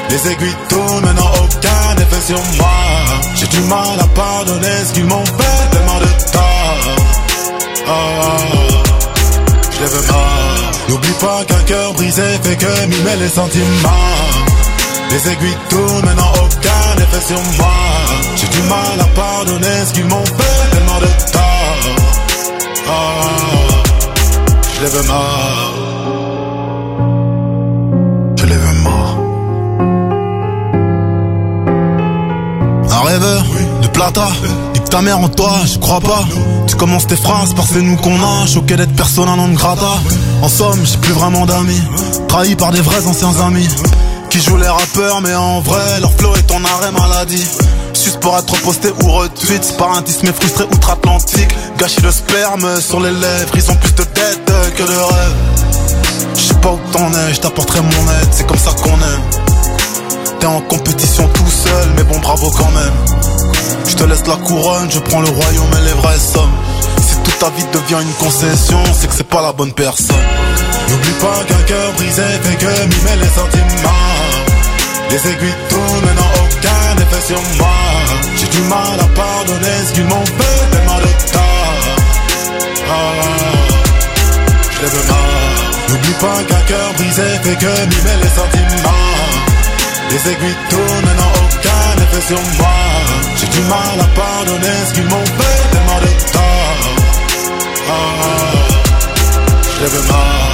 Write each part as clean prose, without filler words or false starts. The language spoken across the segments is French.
Les aiguilles tournent, mais n'ont aucun effet sur moi. J'ai du mal à pardonner ce qu'ils m'ont fait, tellement de tort. Je les veux mort. N'oublie pas qu'un cœur brisé fait que mimer les sentiments. Les aiguilles tournent, mais n'ont aucun effet sur moi. J'ai du mal à pardonner ce qu'ils m'ont fait, tellement de tort. Je les veux mort. Je les veux mort. Un rêveur de plata, nique ta mère en toi, je crois pas. Tu commences tes phrases par c'est nous qu'on a, choqué d'être persona non grata. En somme, j'ai plus vraiment d'amis, trahi par des vrais anciens amis qui jouent les rappeurs, mais en vrai, leur flow est en arrêt maladie. Juste pour être posté ou retweet par un tisme frustré outre-Atlantique. Gâchis de sperme sur les lèvres, ils ont plus de tête que de rêve. Je sais pas où t'en es, je t'apporterai mon aide, c'est comme ça qu'on aime. T'es en compétition tout seul, mais bon bravo quand même. Je te laisse la couronne, je prends le royaume et les vraies sommes. Si toute ta vie devient une concession, c'est que c'est pas la bonne personne. N'oublie pas qu'un cœur brisé fait que mimer les sentiments. Les aiguilles tournent mais n'ont aucun effet sur moi. J'ai du mal à pardonner ce qu'ils m'ont fait, tellement de tort. Je les veux mort. N'oublie pas qu'un cœur brisé fait que mimer les sentiments. Les aiguilles tournent mais n'ont aucun effet sur moi. J'ai du mal à pardonner ce qu'ils m'ont fait, tellement de tort. Je les veux mort.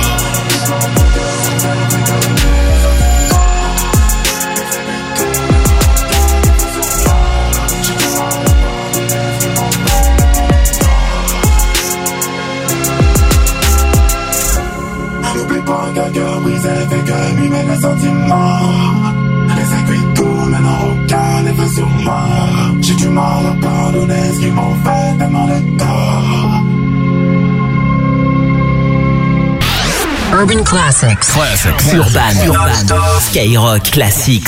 N'oublie pas qu'un cœur brisé fait que mimer les sentiments. Les aiguilles tournent mais n'ont aucun effet sur moi. J'ai du mal à pardonner ce qu'ils m'ont fait, tellement de tort. Urban Classics. Urban. Skyrock Classics.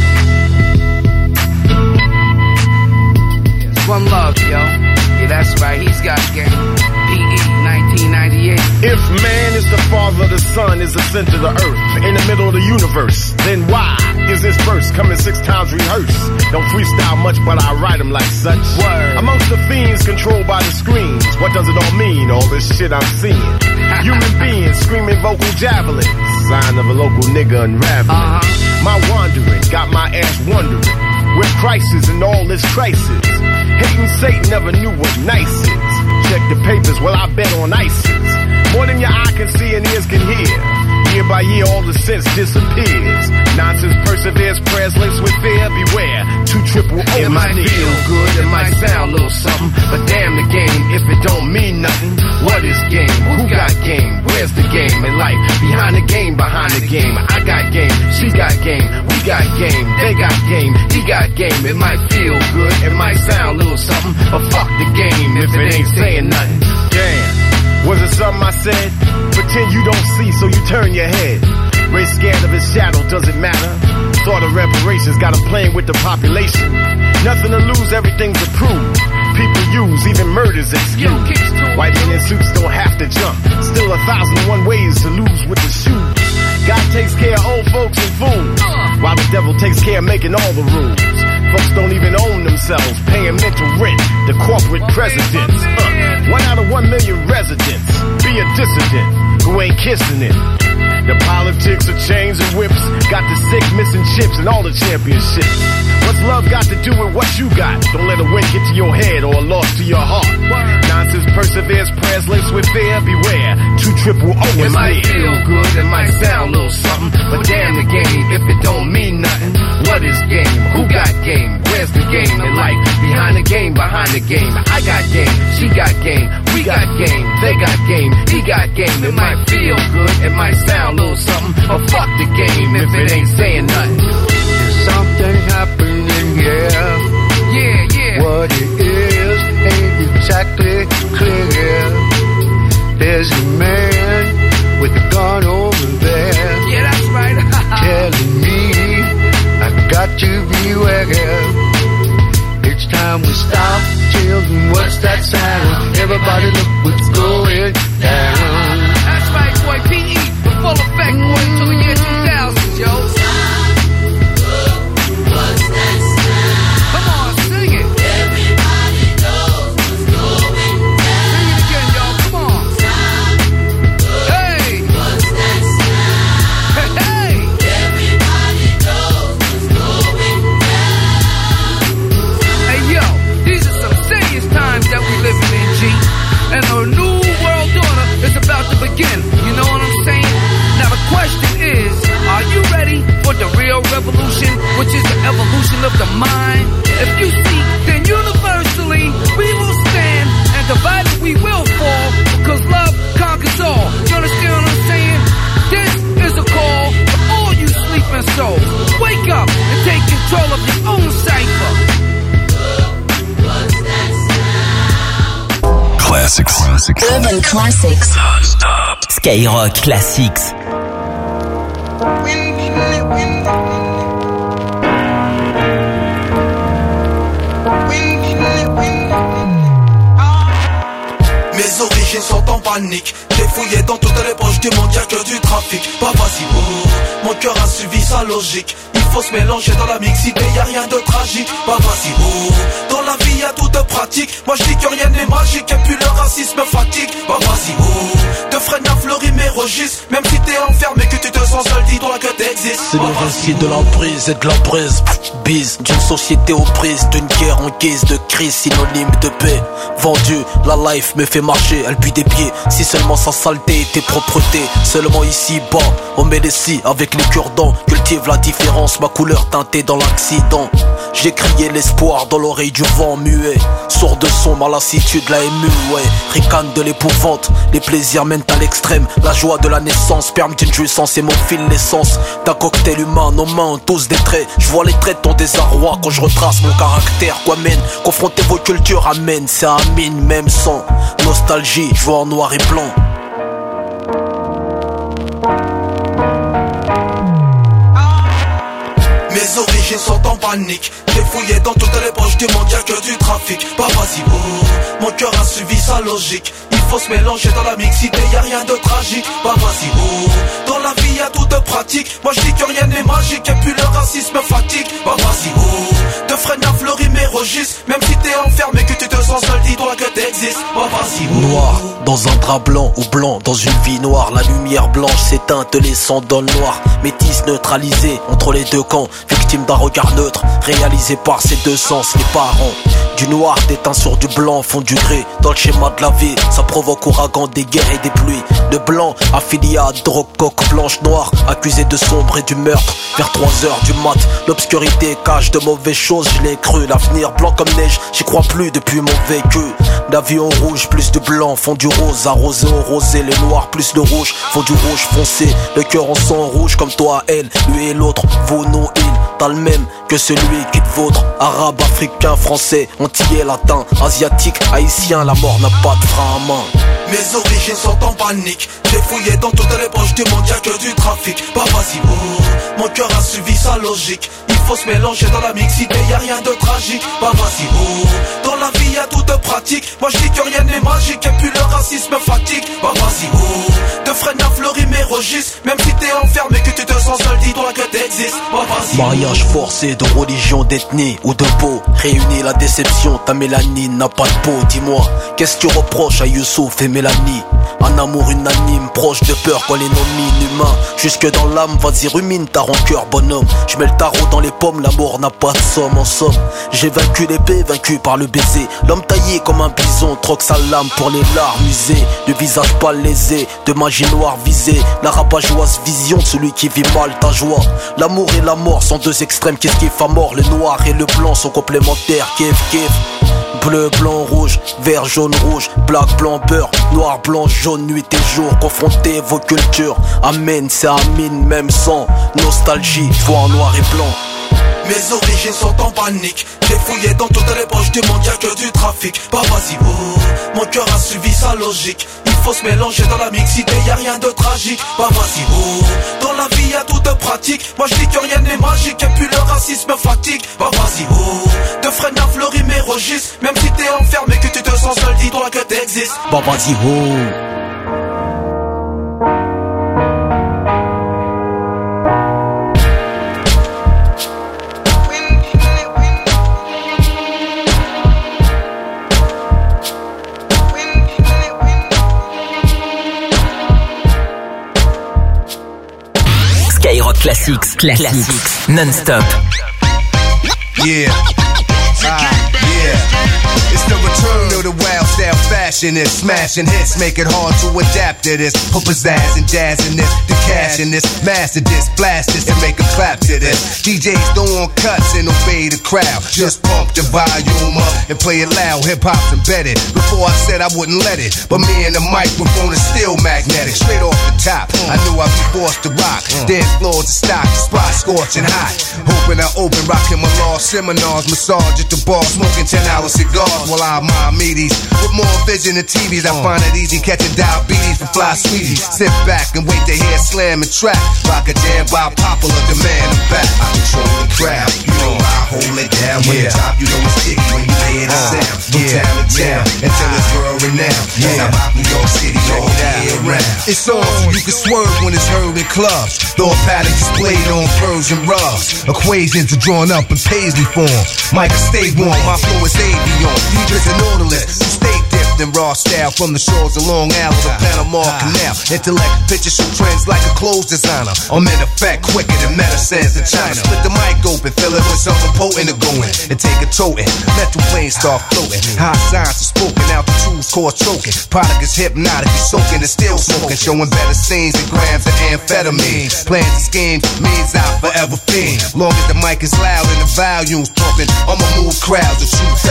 One love, yo. Yeah, that's right. He's got game. PE 1998. If man is the father, the sun is the center of the earth, in the middle of the universe, then why is this verse coming 6 times rehearsed? Don't freestyle much, but I write them like such. Word. Amongst the fiends controlled by the screens, what does it all mean, all this shit I'm seeing? Human beings screaming vocal javelins, sign of a local nigga unraveling. My wandering got my ass wondering, where Christ is in all this crisis. Hating Satan never knew what nice is. Check the papers, well I bet on ISIS. More than your eye can see and ears can hear. Year by year all the sense disappears. Nonsense perseveres, prayers laced with fear. Beware, 2 triple O. It might feel good, it might sound a little something, but damn the game if it don't mean nothing. What is game? Who got game? Where's the game in life? Behind the game, behind the game. I got game, she got game, we got game, they got game, he got game. It might feel good, it might sound a little something, but fuck the game if it ain't saying nothing. Damn, was it something I said? Pretend you don't see, so you turn your head. Race scared of his shadow, does it matter? Thought of reparations, got him playing with the population. Nothing to lose, everything to prove. People use, even murders excuse. White men in suits don't have to jump. Still 1,001 ways to lose with the shoes. God takes care of old folks and fools, while the devil takes care of making all the rules. Folks don't even own themselves, paying mental rent to corporate presidents. 1 out of 1 million residents be a dissident who ain't kissing it. The politics of chains and whips got the sick missing chips and all the championships. What's love got to do with what you got? Don't let a win get to your head or a loss to your heart. Nonsense perseveres, prayers laced with fear. Beware, 2 triple O. It might feel good, it might sound a little something, but damn the game if it don't mean nothing. What is game? Who got game? Where's the game in life? Behind the game, behind the game. I got game, she got game, we got game, they got game, he got game. It might feel good, it might sound a little something, but fuck the game if it ain't saying nothing. There's something happening here. Yeah. What it is ain't exactly clear. There's a man with a gun over there. Yeah, that's right. Telling me I got to beware. It's time we stop. Children, what's that sound? Everybody look what's going down. That's right, boy. PE, the full effect, boy, till the year 2000, yo. Classics. Urban Classics. Non-stop. Skyrock Classics. Mes origines sont en panique. J'ai fouillé dans toutes les poches du monde, y'a que du trafic. Pas vas-y, oh, mon cœur a suivi sa logique. Il faut se mélanger dans la mixité, y'a rien de tragique. Pas vas-y, oh, dans la vie y'a toute pratique. Moi je dis que rien n'est magique et puis le racisme fatigue. Pas vas-y, oh, de freine à fleurir mes registres. Même si t'es enfermé, que tu te sens seul, dis-toi que t'existes. C'est le récit de la prise et de la brise. Bise d'une société aux prises, d'une guerre en guise de crise, synonyme de paix. Vendu, la life me fait marcher, elle pue des pieds. Si seulement sa saleté était propreté. Seulement ici bas, on met les scies avec les cure-dents. Cultive la différence, ma couleur teintée dans l'accident. J'ai crié l'espoir dans l'oreille du vent muet. Sourd de son, ma lassitude la émue, ouais. Ricane de l'épouvante, les plaisirs mènent à l'extrême. La joie de la naissance, sperme d'une jouissance et mon fil l'essence d'un cocktail humain, nos mains tous des traits. Je vois les traits de ton désarroi quand je retrace mon caractère. Quoi mène, confronter vos cultures amène, c'est amine même sans nostalgie, je vois en noir et blanc. Mes origines sont en panique. J'ai fouillé dans toutes les poches du monde, y'a que du trafic. Pas vas-y, oh, mon cœur a suivi sa logique. Il faut se mélanger dans la mixité, y'a rien de tragique. Pas vas-y, oh, dans la vie y'a toute pratique. Moi je dis que rien n'est magique et puis le racisme fatigue. Pas vas-y, oh, de freine à fleurir mes registres. Même si t'es enfermé, que tu te sens seul, dis-toi que t'existes. Pas vas-y, oh. Noir, dans un drap blanc ou blanc, dans une vie noire. La lumière blanche s'éteint, te laissant dans le noir. Métis neutralisé entre les deux camps. Victime d'un regard neutre, réalisé par ces deux sens. Les parents du noir déteints sur du blanc font du gré. Dans le schéma de la vie, ça provoque ouragan, des guerres et des pluies. Le blanc affilié à drogue, coque blanche noire, accusé de sombre et du meurtre. Vers 3h du mat, l'obscurité cache de mauvaises choses. Je l'ai cru, l'avenir blanc comme neige, j'y crois plus depuis mon vécu. L'avion rouge plus du blanc font du rose, arrosé au rosé. Les noirs plus le rouge font du rouge foncé. Le cœur en sang rouge comme toi, elle, lui et l'autre, vos noms, il. T'as le même que celui qui te vôtre. Arabe, africain, français, antillais, latin, asiatique, haïtien, la mort n'a pas de frein à main. Mes origines sont en panique. J'ai fouillé dans toutes les poches du monde, y'a que du trafic. Pas vas-y, oh, mon cœur a suivi sa logique. Il faut se mélanger dans la mixité, y'a rien de tragique. Pas vas-y, oh, dans la vie y'a toute pratique. Moi je dis que rien n'est magique et puis le racisme fatigue. Pas vas-y, oh, de freine à fleurir mes registres. Même si t'es enfermé, que tu te sens seul, dis-toi que t'existes. Pas vas-y, mariage forcé de religion, d'ethnie ou de peau. Réunis la déception, ta mélanine n'a pas de peau. Dis-moi, qu'est-ce que tu reproches à Youssouf et Mélanie? Un amour unanime, proche de peur quand les nomine humains. Jusque dans l'âme, vas-y rumine ta rancœur bonhomme. Je mets le tarot dans les pommes, l'amour n'a pas de somme. En somme, j'ai vaincu l'épée, vaincu par le baiser. L'homme taillé comme un bison, troque sa lame pour les larmes usées. Le visage pas lésé, de magie noire visée. La rabat-joieuse vision de celui qui vit mal ta joie. L'amour et la mort sont deux extrêmes qui kiffent à mort. Le noir et le blanc sont complémentaires, kiff kiff. Bleu, blanc, rouge, vert, jaune, rouge, black, blanc, beurre, noir, blanc, jaune, nuit et jour. Confrontez vos cultures, amen, c'est amine, même sans nostalgie, vois en noir et blanc. Mes origines sont en panique. J'ai fouillé dans toutes les poches du monde, y'a que du trafic. Pas vas-y, oh, mon cœur a suivi sa logique. Il faut se mélanger dans la mixité, y'a rien de tragique. Pas vas-y, oh, dans la vie y'a toute pratique. Moi je dis que rien n'est magique et puis le racisme fatigue. Pas vas-y, oh, de freine à fleurir mes registres. Même si t'es enfermé, que tu te sens seul, dis-toi que t'existes. Bah vas-y, oh. Skyrock Classics, non-stop. Yeah. Yeah. It's the return of the wild style fashion. It's smashing hits, make it hard to adapt to this. Put pizzazz and jazz in this, the cash in this, master this, blast this, and make a clap to this. DJs don't want cuts and obey the crowd. Just pump the volume up and play it loud. Hip hop's embedded. Before I said I wouldn't let it, but me and the microphone is still magnetic. Straight off the top, I knew I'd be forced to rock. Dance floor to stock, spot scorching hot. Hoping I open, rocking my law seminars, massage at the bar, smoking 10-hour cigars while I wild Miamides. With more vision than TVs, I find it easy catching diabetes from fly sweeties. Sit back and wait to hear slam and track. Rock a jam by popular demand. I'm back. I control the crowd. You know I hold it down. When you drop, you know it's sticky when you hear the sound. From town to town until it's world renowned. And I rock New York City all year round. It's on so you can swerve when it's heard in clubs. Thought patterns displayed on furs and rugs. Equations are drawn up in paisley form. Micah stay warm, my flow is avion. Deep as an odorless, stay dipped in raw style. From the shores of Long Island to Panama Canal. Intellect pictures show trends like a clothes designer. I'm in effect quicker than medicines in China. Split the mic open, fill it with something potent to go in. And take a toting, mental planes start floating. High science is spoken, altitudes cause choking. Product is hypnotic, you soaking and still smoking. Showing better scenes than grams of amphetamine. Plans and schemes, means I forever fiend. Long as the mic is loud and the volume's pumping, I'ma move crowds of 2,000.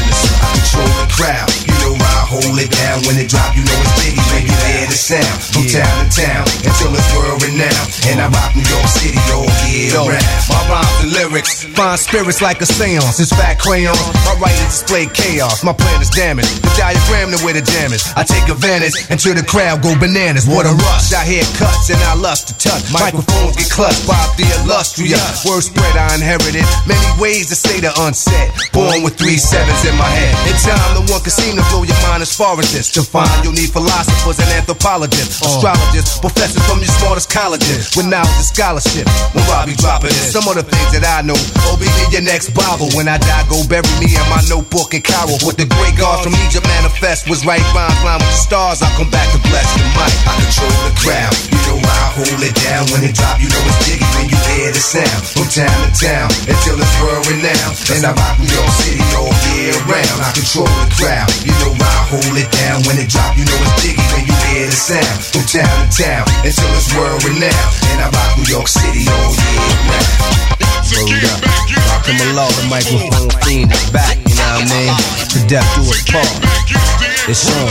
I control the crowd, you know I hold it down. When it drop, you know it's biggie when you hear the sound. From town to town, until it's world renowned. And I rock New York City all year round. My rhymes and lyrics find spirits like a seance. It's fat crayons, my writings display chaos. My plan is damaged, the diagram to where the jam is. I take advantage until the crowd go bananas. What a rush, I hear cuts and I lust to touch. Microphones get clutched by the illustrious. Word spread I inherited, many ways to say the unsaid. Born with 3 sevens in my head. In time, no one can seem to blow your mind as far as this. To find you'll need philosophers and anthropologists, astrologists, professors from your smartest colleges with knowledge and scholarship. When Robbie dropping this, some of the things that I know. Oh, be your next Bible. When I die, go bury me in my notebook in Cairo. What the great God from Egypt manifest was right. Rhymes line with the stars. I come back to bless the mic. I control the crowd. You know I hold it down. When it drop, you know it's jiggy when you hear the sound. From town to town until it's world renowned. And I rock New York City all year round. I control the crowd. You know I hold it down. When it drop, you know it's jiggy when you hear the sound. From town to town until it's world renowned. And I rock New York City all year round. Hold up, rock him along, the microphone fiend is back, you know what I mean? To death do us part. It's on.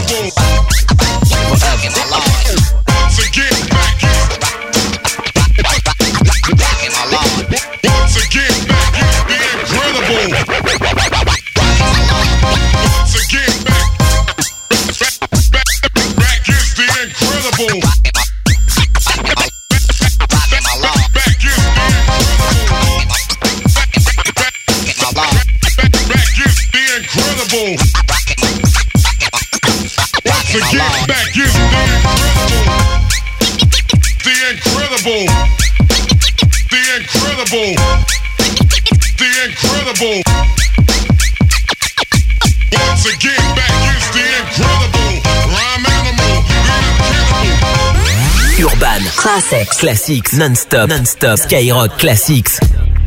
Forever. Once again, back is the incredible. Once again, back is the incredible. Incredible. Once again, back is the incredible. The incredible. The incredible. Once again, back is the incredible. Rhyme animal. Urban Classics. Classics non-stop. Non-stop. Skyrock Classics.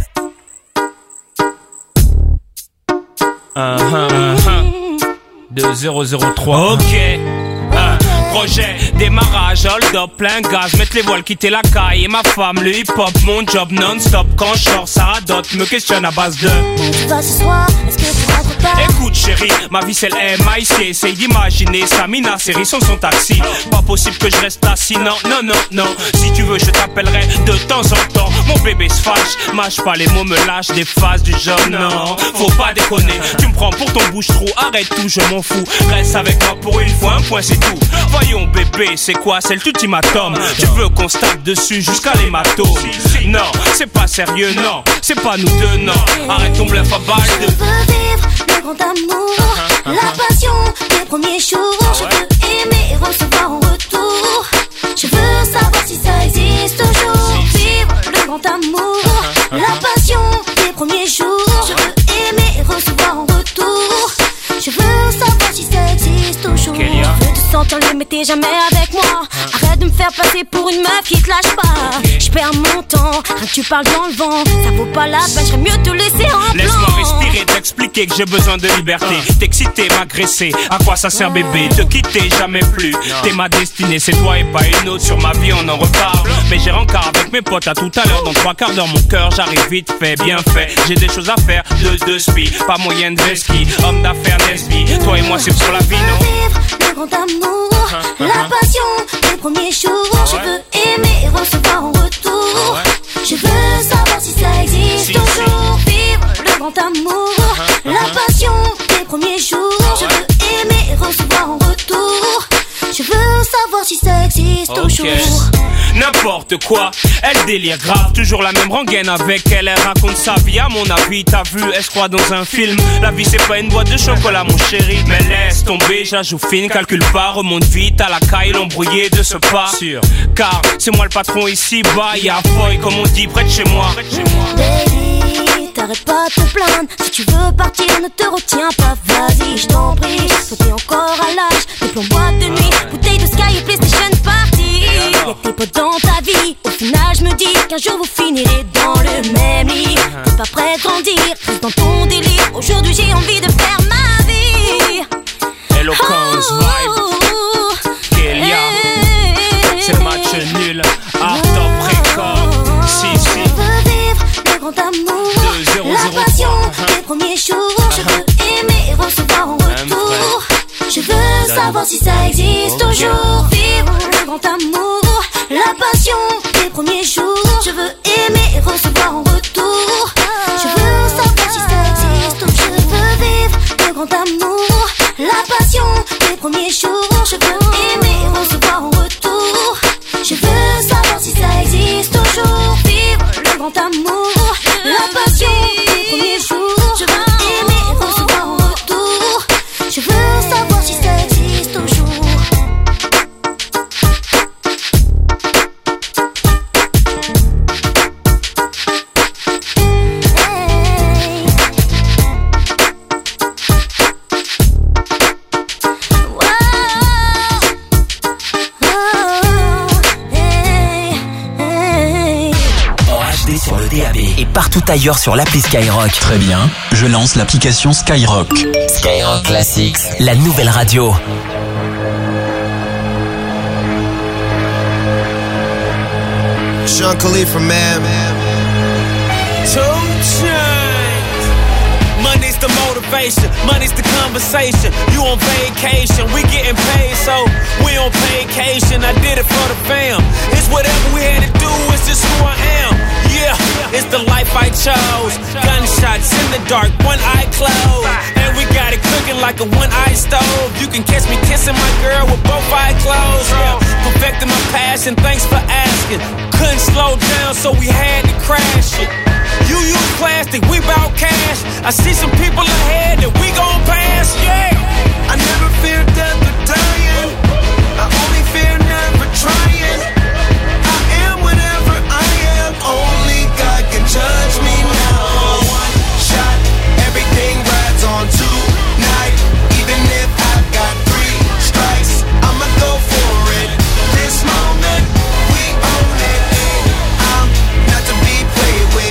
2003. Ok. Projet, démarrage, hold up, plein gaz, mettre les voiles, quitter la caille. Et ma femme, le hip-hop, mon job non-stop. Quand je sors, ça radote, me questionne à base de tu vas ce soir, est-ce que tu rentres pas? Écoute chérie, ma vie c'est le MIC. Essaye d'imaginer Samina, série son taxi. Pas possible que je reste assis, non, non, non, non. Si tu veux je t'appellerai de temps en temps. Mon bébé se fâche, mâche pas les mots, me lâche des phases du genre. Non, faut pas déconner, tu me prends pour ton bouche-trou. Arrête tout, je m'en fous, reste avec moi pour une fois, un point c'est tout. Voyons bébé, c'est quoi, c'est l'ultimatum. Tu veux qu'on se tape dessus jusqu'à l'hématome? Non, c'est pas sérieux, non, c'est pas nous deux, non. Arrête ton bluff à balle de... Je veux vivre le grand amour, la passion des premiers jours. Je veux aimer et recevoir en retour. Je veux savoir si ça existe toujours. Vivre le grand amour, la passion des premiers jours. Je veux aimer et recevoir en retour. Je veux savoir si ça existe toujours. Je veux te sentir libre mais t'es jamais avec moi. Arrête de me faire passer pour une meuf qui te lâche pas. Je perds mon temps, rien que tu parles dans le vent. Ça vaut pas la peine, j'aimerais mieux te laisser en plan. Laisse-moi respirer, t'expliquer que j'ai besoin de liberté. T'exciter, m'agresser, à quoi ça sert bébé? Te quitter, jamais plus. T'es ma destinée, c'est toi et pas une autre. Sur ma vie on en reparle. Mais j'ai rencard avec mes potes à tout à l'heure. Dans 3 quarts d'heure mon cœur, j'arrive vite fait, bien fait. J'ai des choses à faire, de spi. Pas moyen de ski, homme d'affaires Nesby. Toi et moi c'est sur la vie, non? Vivre le grand amour, la passion des premiers jours. Je veux aimer et recevoir en retour. Je veux savoir si ça existe toujours. Vivre le grand amour, la passion des premiers jours. Je toujours. N'importe quoi, elle délire grave, toujours la même rengaine avec elle, elle raconte sa vie, à mon avis, t'as vu, elle se croit dans un film. La vie c'est pas une boîte de chocolat mon chéri, mais laisse tomber, j'ajoute fine, calcule pas, remonte vite à la caille, l'embrouillé de ce pas. Car c'est moi le patron ici, bas, y'a Foy comme on dit près de chez moi. Baby, t'arrêtes pas de te plaindre, si tu veux partir ne te retiens pas, vas-y je t'en prie. Toi t'es encore à l'âge, des plombs boîte de nuit, bouteille de Sky et PlayStation Party. Y'a tes potes dans ta vie, au final je me dis qu'un jour vous finirez dans le même lit. T'es pas prêt à grandir, reste dans ton délire, aujourd'hui j'ai envie de faire ma vie. Eloquence, vibe, Kélia, c'est le match nul, Art Top Record, si. Je veux vivre le grand amour, la passion des premiers jours. Je veux aimer et recevoir en retour. Je veux savoir si ça existe toujours. Vivre le grand amour, la passion des premiers jours. Je veux aimer et recevoir en retour. Je veux savoir si ça existe toujours. Je veux vivre le grand amour, la passion des premiers jours. Je veux aimer et recevoir en retour. Je veux savoir si ça existe toujours. Vivre le grand amour, la passion des premiers jours. Je veux aimer et recevoir en retour. Je veux savoir si ça existe toujours. Sur le DAB et partout ailleurs sur l'appli Skyrock. Très bien, je lance l'application Skyrock. Skyrock Classics, la nouvelle radio. Sean Khalifa, man. Money's the motivation, money's the conversation. You on vacation, we getting paid, so we on vacation. I did it for the fam. It's whatever we had to do, it's just who I am. Yeah, it's the life I chose. Gunshots in the dark, one eye closed. And we got it cooking like a one-eye stove. You can catch me kissing my girl with both eyes closed. Yeah, perfecting my passion, thanks for asking. Couldn't slow down, so we had to crash it. You use plastic, we bout cash. I see some people ahead that we gon' pass, yeah. I never fear death or dying. I only fear never trying. I am whatever I am. Only God can judge me now. One shot, everything rides on tonight. Even if I've got 3 strikes, I'ma go for it. This moment, we own it. I'm not to be played with.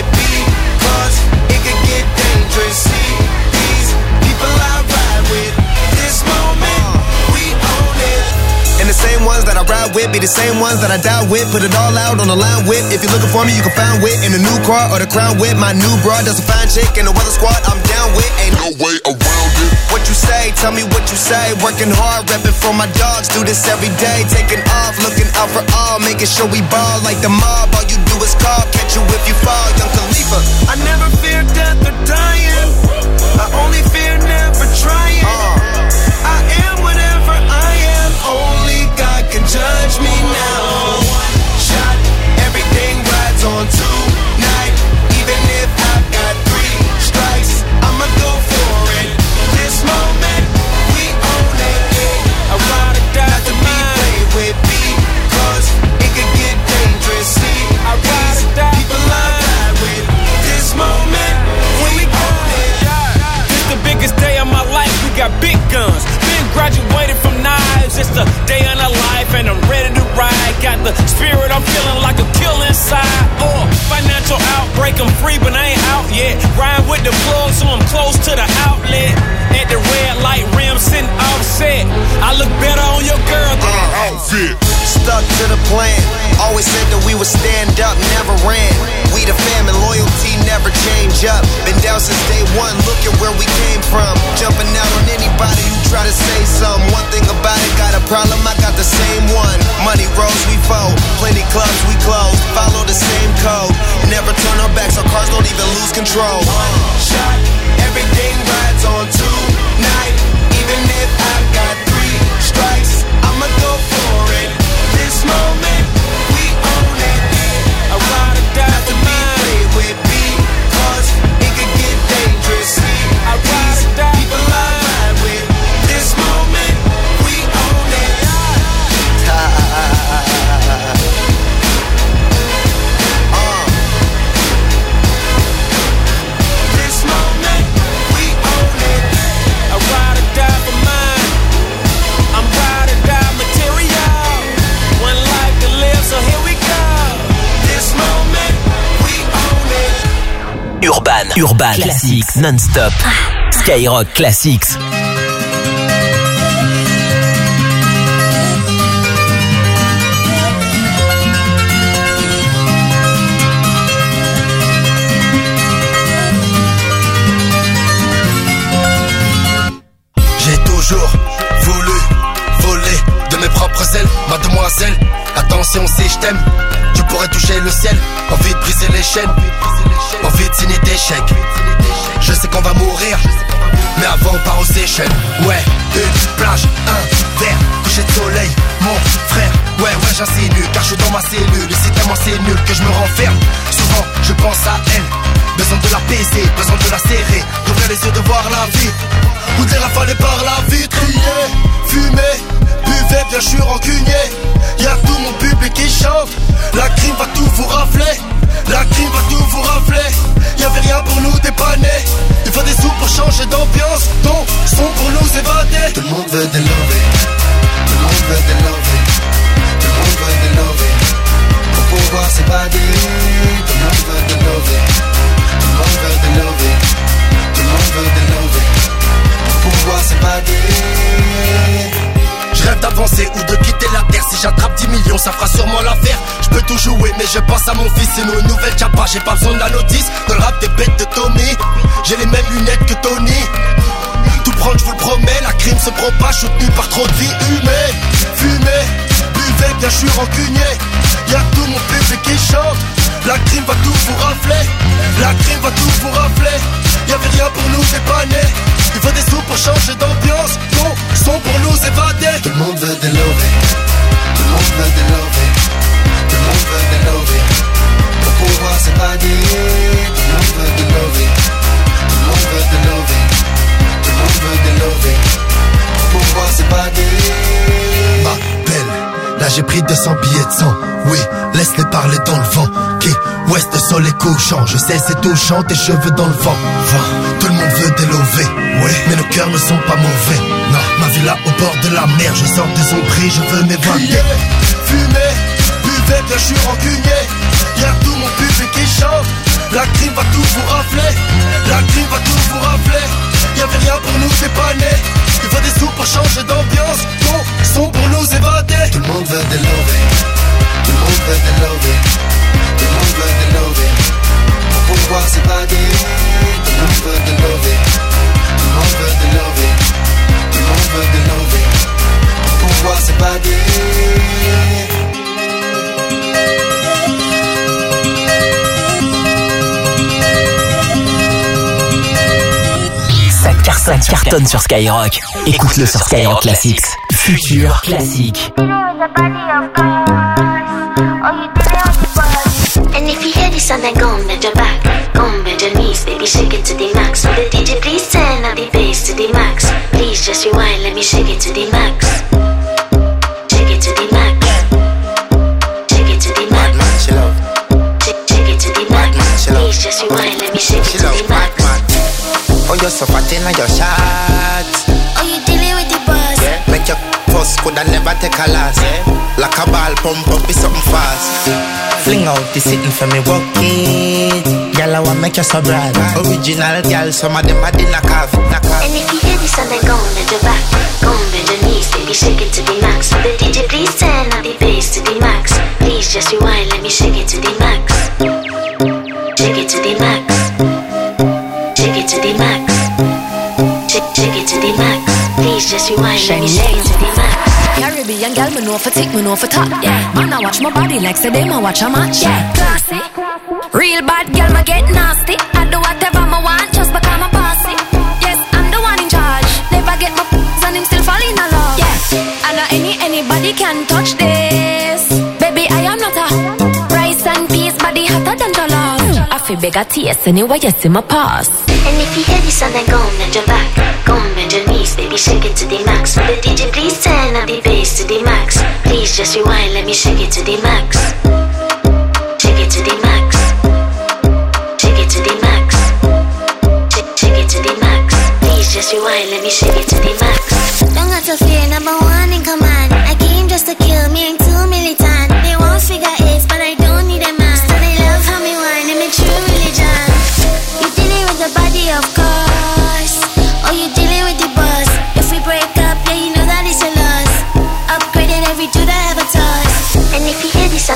It could get dangerous. See these people I ride with. This moment, we own it. And the same ones that I ride with be the same ones that I die with. Put it all out on the line with. If you're looking for me, you can find wit in the new car or the crown with. My new broad does a fine chick in the weather squad. I'm down with. Ain't no way around it. What you say? Tell me what you say. Working hard, repping for my dogs. Do this every day. Taking off, looking out for all. Making sure we ball like the mob. All you do is call. Catch you if you fall. Young Khalifa. I never fear death or dying. I only fear never trying. I am whatever I am. Only God can judge me now. One shot, everything rides on tonight. Even if I've got 3 strikes, I'ma go for it. This moment, we own it. I ride or die not to be played with, because it could get dangerous. See, I ride or die people I ride with. This moment, we own it. This the biggest day of my life. We got big guns. Been graduated from knives. It's the day of our life, and I'm ready to ride. Got the spirit, I'm feeling like a kill inside. Financial outbreak, I'm free, but I ain't out yet. Ride with the plug, so I'm close to the outlet. At the red light rim, sitting offset. I look better on your girl than an outfit. Stuck to the plan. Always said that we would stand up, never ran. We the fam and loyalty never change up. Been down since day one, look at where we came from. Jumping out on anybody who try to say something. One thing about it, got a problem, I got the same one. Money rolls, we fold. Plenty clubs, we close. Follow the same code. Never turn our backs, our cars don't even lose control. One shot, everything rides on tonight. Even if I've got 3 strikes, I'ma go for it. This moment. Urban Classics non-stop. Skyrock Classics. J'ai toujours voulu voler de mes propres ailes, mademoiselle. Attention si je t'aime, tu pourrais toucher le ciel. Envie de briser les chaînes, envie de signer des chèques. Je sais qu'on va mourir, mais avant on part aux Seychelles. Ouais, une plage, un verre, coucher de soleil, mon frère. Ouais, j'insinue, car je suis dans ma cellule. Et c'est tellement c'est nul que je me renferme. Souvent je pense à elle, besoin de la baiser, besoin de la serrer, d'ouvrir les yeux, de voir la vie, ou de les rafaler par la vitre. Crier, fumer, buvez, bien je suis rancunier. Y'a tout mon public qui chante. La crime va tout vous rafler, la crime va tout vous rafler. Y'avait rien pour nous dépanner, il faut des sous pour changer d'ambiance. Donc, son pour nous évader. Tout le monde veut des lovés, tout le monde veut des lovés, tout le monde veut des lovés, pour pouvoir s'évader. Tout le monde veut des lovés, tout le monde veut des lovés, tout le monde veut des lovés, pour pouvoir s'évader. Je rêve d'avancer ou de quitter la terre. Si j'attrape 10 millions, ça fera sûrement l'affaire. Je peux tout jouer, mais je pense à mon fils. C'est nous une nouvelle chapa, j'ai pas besoin de la notice. Dans le rap des bêtes de Tommy, j'ai les mêmes lunettes que Tony. Tout prendre, je vous le promets. La crime se propage, soutenu par trop de vie humaine. Fumez, buvez, bien je suis rancunier. Y'a tout mon public qui chante. La crime va tout vous rafler, la crime va tout vous rafler. Y'avait rien pour nous dépanner, il faut des sous pour changer d'ambiance. Ton son pour nous évader. Tout le monde veut des lovés, tout le monde veut des lovés, tout le monde veut des lovés, pour pouvoir s'évader. Tout le monde veut des lovés, tout le monde veut des lovés, tout le monde veut des lovés, pour pouvoir s'évader. Ma belle, là j'ai pris 200 billets de 100. Oui, laisse-les parler dans le vent. Qui ouest, le sol est couchant. Je sais c'est touchant, tes cheveux dans le vent. Tout le monde veut des lovés, ouais, mais nos cœurs ne sont pas mauvais. Non, ma villa au bord de la mer. Je sors des ombris, je veux m'évader. Fumez, buvez, bien je suis rancunier. Y'a tout mon public qui chante. La crime va tout vous rafler, la crime va tout vous rafler. Y'avait rien pour nous dépanner, il faut des sous pour changer d'ambiance. Ton son pour nous évader. Tout le monde veut des lovés, tout le monde veut des lovés, tout le monde veut des lovés, pour pouvoir s'évader. Tout le monde veut des lovés, tout le monde veut des lovés, tout le monde veut des lovés, pour pouvoir s'évader. Ça cartonne sur Skyrock. Écoute-le sur Skyrock Classics. Futur Classique. And if you hear this and then go bend your back, go bend your knees, baby shake it to the max. Will the DJ please turn up the bass to the max? Please just rewind, let me shake it to the max. Shake it to the max. Shake it to the max. Shake it to the max. Please just rewind, let me shake it to the max. Oh, you're so fat in your shot. Oh, you dealing with the boss? Yeah. Make your first could I never take a loss. Yeah. Like a ball pump up with something fast. Fling out the sitting for me walk it. Girl, I want make you so broad. Original girl, some of them are in a calf. And if you hear this and then go bend your back, go bend your knees, baby shake it to the max. Will the DJ please turn up the bass to the max? Please just rewind, let me shake it to the max. Shake it to the max. Shake it to the max. Shake it to the max. Please just rewind, let me shake it to the max. Caribbean girl, me know for tick, me know for top. Yeah, man, I watch my body like say them, I watch a match. Yeah, classy. Real bad girl, me get nasty. I do whatever me want, just because I'm bossy. Yes, I'm the one in charge. Never get my and him still fall in love. Yeah, and anybody can touch this. Baby, I am not a rice and peas, body hotter than the love. I feel big at taste anyway, you see my pass. And if you hear this and then go bend your back, go bend your knees, baby shake it to the max. Will the DJ please turn up the bass to the max? Please just rewind, let me shake it to the max. Shake it to the max. Shake it to the max. Shake it to the max. Please just rewind, let me shake it to the max. Don't got to fear, number one in command. I came just to kill me, ain't too militant. They won't figure eight, but I don't need a man. So they love how me whine, and me true religion.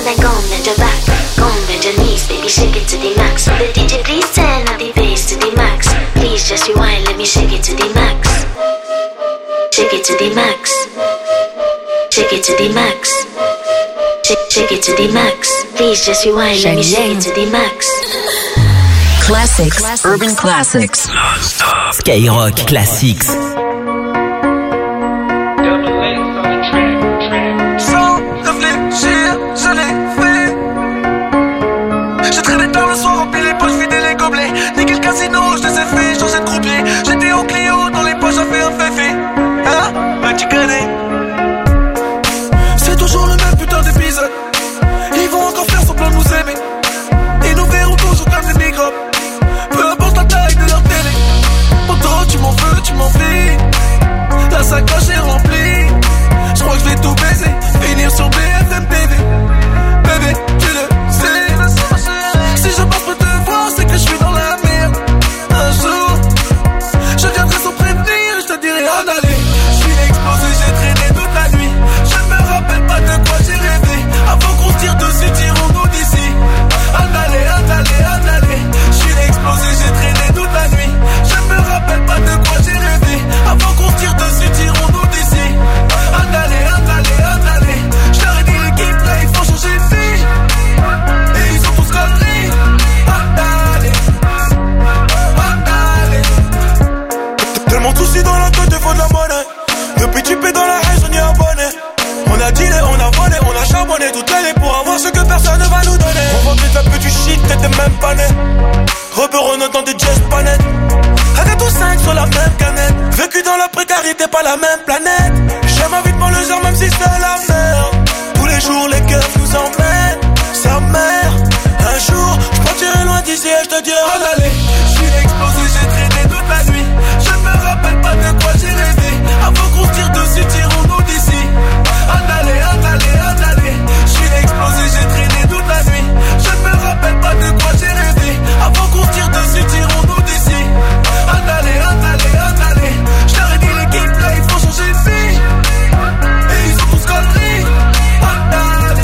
and then come bend your back. Come bend your knees, baby, shake it to the max. So the DJ please turn up the bass to the max. Please just rewind, let me shake it to the max. Shake it to the max. Shake it to the max. Shake it to the max. Please just rewind, let me shake it to the max. Classics, urban classics. Skyrock Classics. Sans réfléchir, je l'ai fait. J'ai traîné tard le soir, rempli les poches, vidé les gobelets. Niqué le casino, je les ai fait changer de croupier. J'étais au Clio, dans les poches, j'avais un féfé. Hein? Bah tu connais. C'est toujours le même putain d'épisode. Ils vont encore faire semblant de nous aimer. Ils nous verront toujours comme des microbes. Peu importe la taille de leur télé. Pourtant tu m'en veux, tu m'en fais. La sacoche est remplie. Je crois que je vais tout baiser. Finir sur BFM TV. Bébé, tu le sais. Si je passe pour te voir, c'est que je suis dans la merde. Un jour, je viendrai sans prévenir et je te dirai en aller. Je suis explosé, j'ai traîné toute la nuit. Je ne me rappelle pas de quoi j'ai rêvé. Avant qu'on se tire dessus, tirons-nous d'ici. En aller, en aller, en aller. Je suis explosé, j'ai traîné toute la nuit. Je ne me rappelle pas de quoi j'ai rêvé. Avant qu'on se tire dessus, tirons-nous d'ici. En aller, en aller, en aller. Je leur ai dit l'équipe là, il faut changer de vie. Et ils ont tous conneries. En aller, en aller. Tellement de soucis dans la tête, il faut de la monnaie. Depuis tu paies dans la haine, on y est abonné. On a dealé, on a volé, on a charbonné toute l'année pour avoir ce que personne ne va nous donner. On vendait de la pute, du shit, t'étais même pas né. Reberonne dans des jazz panettes. Avec tous 5 sur la même canette. Vécu dans la précarité, pas la même planète. J'aime ma vie de banlieusard même si c'est la merde. Tous les jours les keufs nous emmènent. Sa mère, un jour, j'partirai loin d'ici et j'te dirai en aller. J'suis explosé, j'ai traîné toute la nuit. Je ne me rappelle pas de quoi j'ai rêvé. Avant qu'on se tire dessus, tirons-nous d'ici. En aller, en aller, en aller. J'suis explosé, j'ai traîné toute la nuit. Je ne me rappelle pas de quoi j'ai rêvé. Avant qu'on se tire dessus, tirons-nous d'ici. En aller, en aller, en aller. Je leur ai dit l'équipe là, il faut changer de vie. Et ils ont tous conneries. En aller,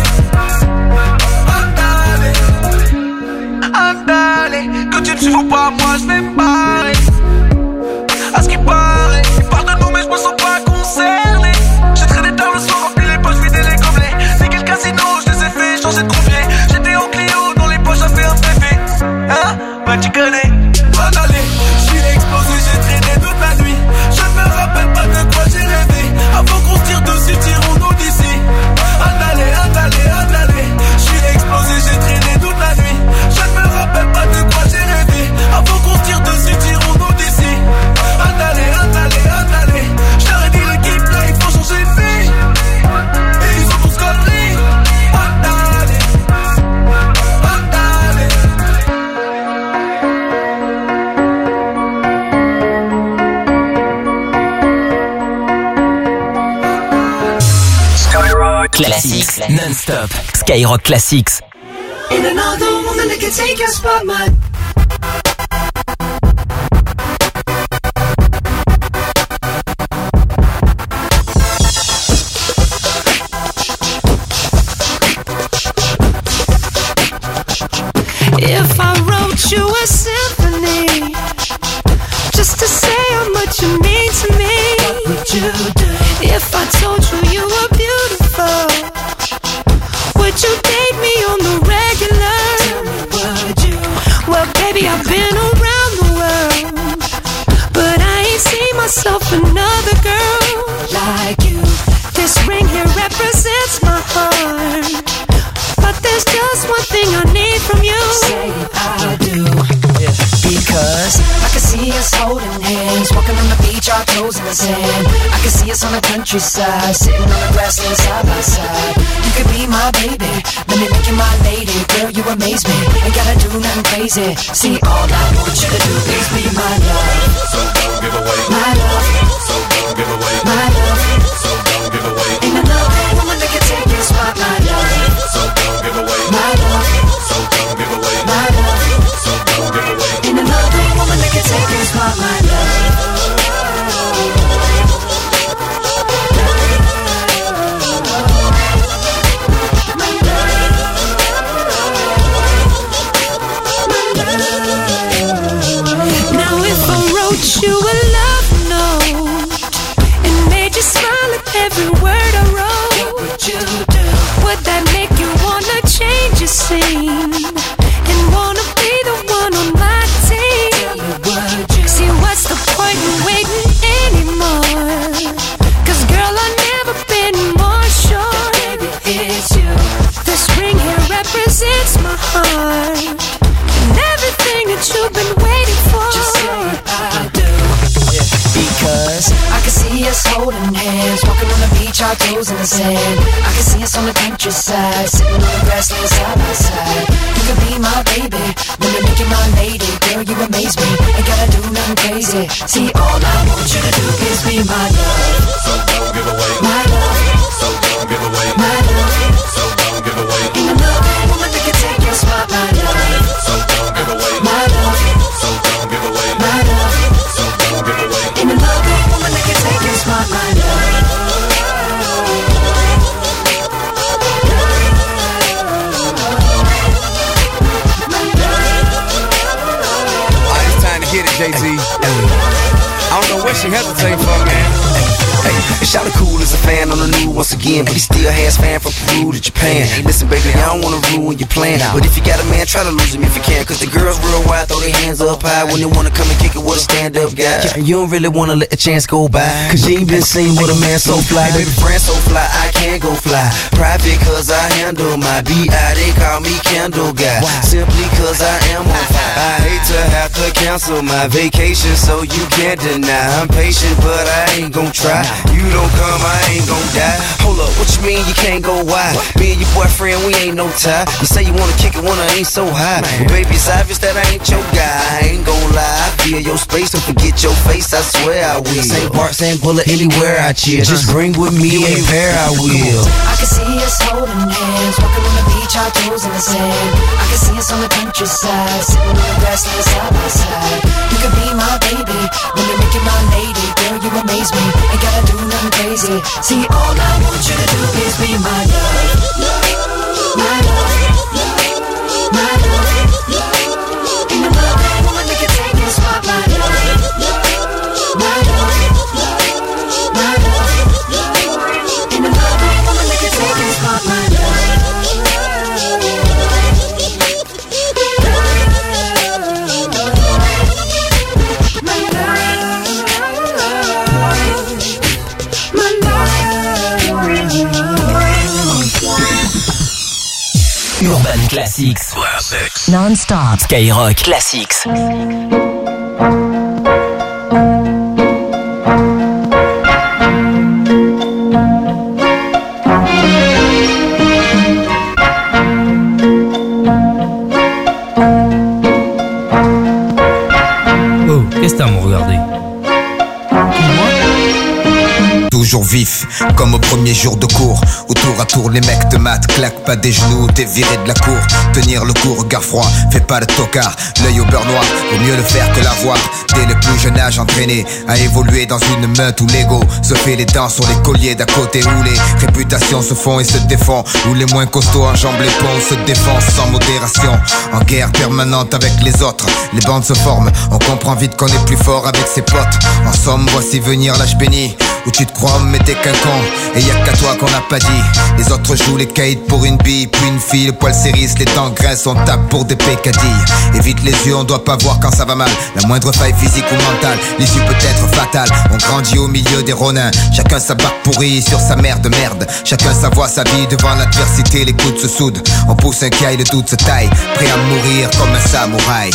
en aller. Que tu ne suives pas, moi je vais me barrer. À ce qui paraît, ils parlent de nous mais je me sens pas concerné. J'ai traîné tard le soir, rempli les poches, vidé les gobelets. Niqué le casino, je les ai fait changer de croupier. J'étais au Clio, dans les poches, j'avais un féfé. Hein? Bah tu connais. Bonne allée, j'suis explosé, j'ai traîné toute la nuit. Je ne me rappelle pas de quoi j'ai rêvé. Avant qu'on se tire dessus, tirons-nous d'ici. En aller, en aller, en aller. J'suis explosé, j'ai traîné toute la nuit. Je ne me rappelle pas de quoi j'ai rêvé. Avant qu'on se tire dessus, tirons-nous d'ici. En aller, en aller, en aller. Je leur ai dit l'équipe là, il faut changer de vie. Et ils ont tous conneries. En aller, en aller. Skyrock Classics non-stop. Skyrock Classics. Ain't another woman that can take your spot, my. If I wrote you a symphony, just to say how much you mean to me, what would you do? If I told you you were beautiful, would you date me on the regular? Tell me, would you? Well, baby, I've been around the world, but I ain't seen myself another girl like you. This ring here represents my heart, but there's just one thing I need from you. Say I do. Yeah. Because I can see us holding hands, walking on the beach, our toes in the sand. I can see us on the countryside, sitting on the grassland side by side. You could be my baby, let me make you my lady. Girl, you amaze me, ain't gotta do nothing crazy. See, all I want you to do is be my love. So don't give away my love. So don't give away my love. So don't give away. Ain't another woman that can take your spot, my love. So don't give away my love. So don't give away my love. So don't give away. Ain't another woman that can take your spot, my love. My love. that you've been waiting for. Just say I do. Because I can see us holding hands, walking on the beach, our toes in the sand. I can see us on the countryside, sitting on the grassland side by side. You could be my baby, when you make you my lady. Girl, you amaze me, ain't gotta do nothing crazy. See, all I want you to do is be my love. So don't give away my love. So don't give away my love. So don't give away Ain't another woman that can take your spot, my love. So don't give away my love. So don't give away my love. So don't give away Ain't another woman that can take your spot, my love. It's time to hit it, Jay-Z. I don't know what she hesitating for, man. And Shawty cool as a fan on the new once again, but he still has fan from Peru to Japan. Hey, listen, baby, I don't wanna ruin your plan, but if you got a man, try to lose him if you can. Cause the girls worldwide throw their hands up high when they wanna come and kick it with a stand-up guy. And you don't really wanna let a chance go by, cause you ain't been seen with a man so fly. Baby, friend so fly, I can't go fly. Private cause I handle my B.I. They call me Candle Guy, simply cause I am on fire. I hate to have to cancel my vacation, so you can't deny. I'm patient, but I ain't gon' try. You don't come, I ain't gon' die. Hold up, what you mean you can't go wide? Me and your boyfriend, we ain't no tie. You say you wanna kick it when I ain't so high. Well, baby, it's obvious that I ain't your guy. I ain't gon' lie, I feel your space. Don't forget your face, I swear I will. Same bar, same bullet, anywhere I cheer. Just bring with me a pair, I will. I can see us holding hands, walking on the beach, our toes in the sand. I can see us on the countryside, sitting on the grassland side by side. You could be my baby, when you make you my lady. Girl, you amaze me, ain't gotta do nothing crazy. See, all I want you to do is be my love. My love. My love. Ain't another woman that can take your spot, my love. My love. My love. Ain't another woman that can take your spot, my love. Urban Classics. Non-stop. Skyrock Classics. Oh, qu'est-ce que t'as à me regarder? Toujours vif, comme au premier jour de cours, où tour à tour les mecs te matent, claquent pas des genoux, t'es viré de la cour. Tenir le coup, regard froid, fais pas le tocard, l'œil au beurre noir, vaut mieux le faire que l'avoir. Dès le plus jeune âge entraîné à évoluer dans une meute où l'ego se fait les dents sur les colliers d'à côté, où les réputations se font et se défont, où les moins costauds enjambent les ponts, se défoncent sans modération, en guerre permanente avec les autres. Les bandes se forment, on comprend vite qu'on est plus fort avec ses potes. En somme, voici venir l'âge béni, où tu te crois mais t'es qu'un con, et y'a qu'à toi qu'on n'a pas dit. Les autres jouent les caïds pour une bille, puis une fille, le poil s'érisse, les dents graissent, on tape pour des pécadilles. Évite les yeux, on doit pas voir quand ça va mal. La moindre faille physique ou mentale, l'issue peut être fatale. On grandit au milieu des ronins, chacun sa barque pourrie sur sa mère de merde. Chacun sa voix, sa vie, devant l'adversité, les coudes se soudent. On pousse un caille, le doute se taille, prêt à mourir comme un samouraï.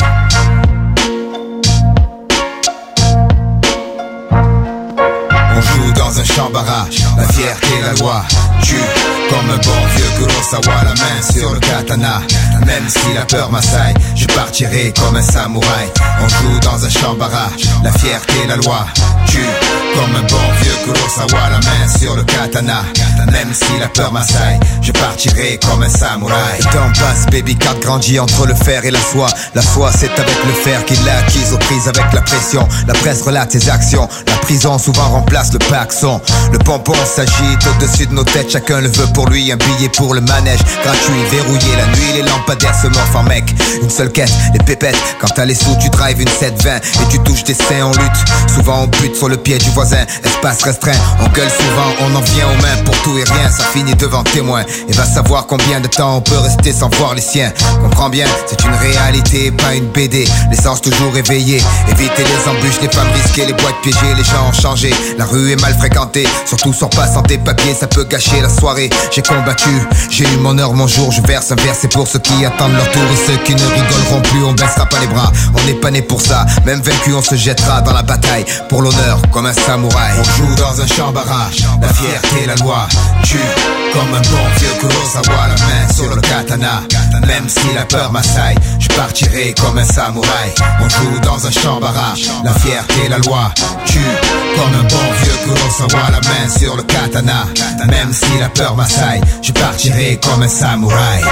On joue dans un champ barrage, la fierté, la loi tue comme un bon vieux Kurosawa, la main sur le katana. Même si la peur m'assaille, je partirai comme un samouraï. On joue dans un champ barrage, la fierté, la loi tue comme un bon vieux Kurosawa, la main sur le katana. Même si la peur m'assaille, je partirai comme un samouraï. Le temps passe, baby cat grandit entre le fer et la foi. La foi c'est avec le fer qu'il l'a acquise aux prises avec la pression. La presse relate ses actions, la prison souvent remplace le paxon. Le pompon s'agite au-dessus de nos têtes, chacun le veut pour lui. Un billet pour le manège, gratuit, verrouillé. La nuit les lampadaires se morfent en mec. Une seule quête, les pépettes. Quand t'as les sous tu drives une 720 et tu touches tes seins, on lutte. Souvent on bute sur le pied du voisin, espace restreint. On gueule souvent, on en vient aux mains pour tout et rien. Ça finit devant témoin et va savoir combien de temps on peut rester sans voir les siens. Comprends bien, c'est une réalité, pas une BD. Les sens toujours éveillés, éviter les embûches, les femmes risquées, les boîtes piégées. Les gens ont changé, la rue est mal fréquentée, surtout sort pas sans tes papiers, ça peut gâcher la soirée. j'ai combattu. J'ai eu mon heure, mon jour, je verse un verre. C'est pour ceux qui attendent leur tour et ceux qui ne rigoleront plus. On baissera pas les bras, on n'est pas né pour ça. Même vaincu, on se jettera dans la bataille pour l'honneur comme un samouraï. On joue dans un champ barrage, la fierté, la loi tue comme un bon vieux Kurosawa. La main sur le katana, même si la peur m'assaille, je partirai comme un samouraï. On joue dans un champ barrage, la fierté, la loi tue comme un bon vieux Kurosawa. La main sur le katana, même si la peur m'assaille, je partirai comme un samouraï.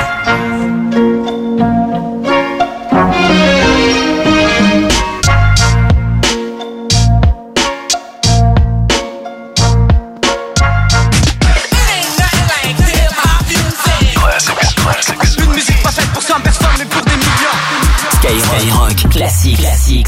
Une musique pas faite pour 100 personnes mais pour des millions. Skyrock Classics.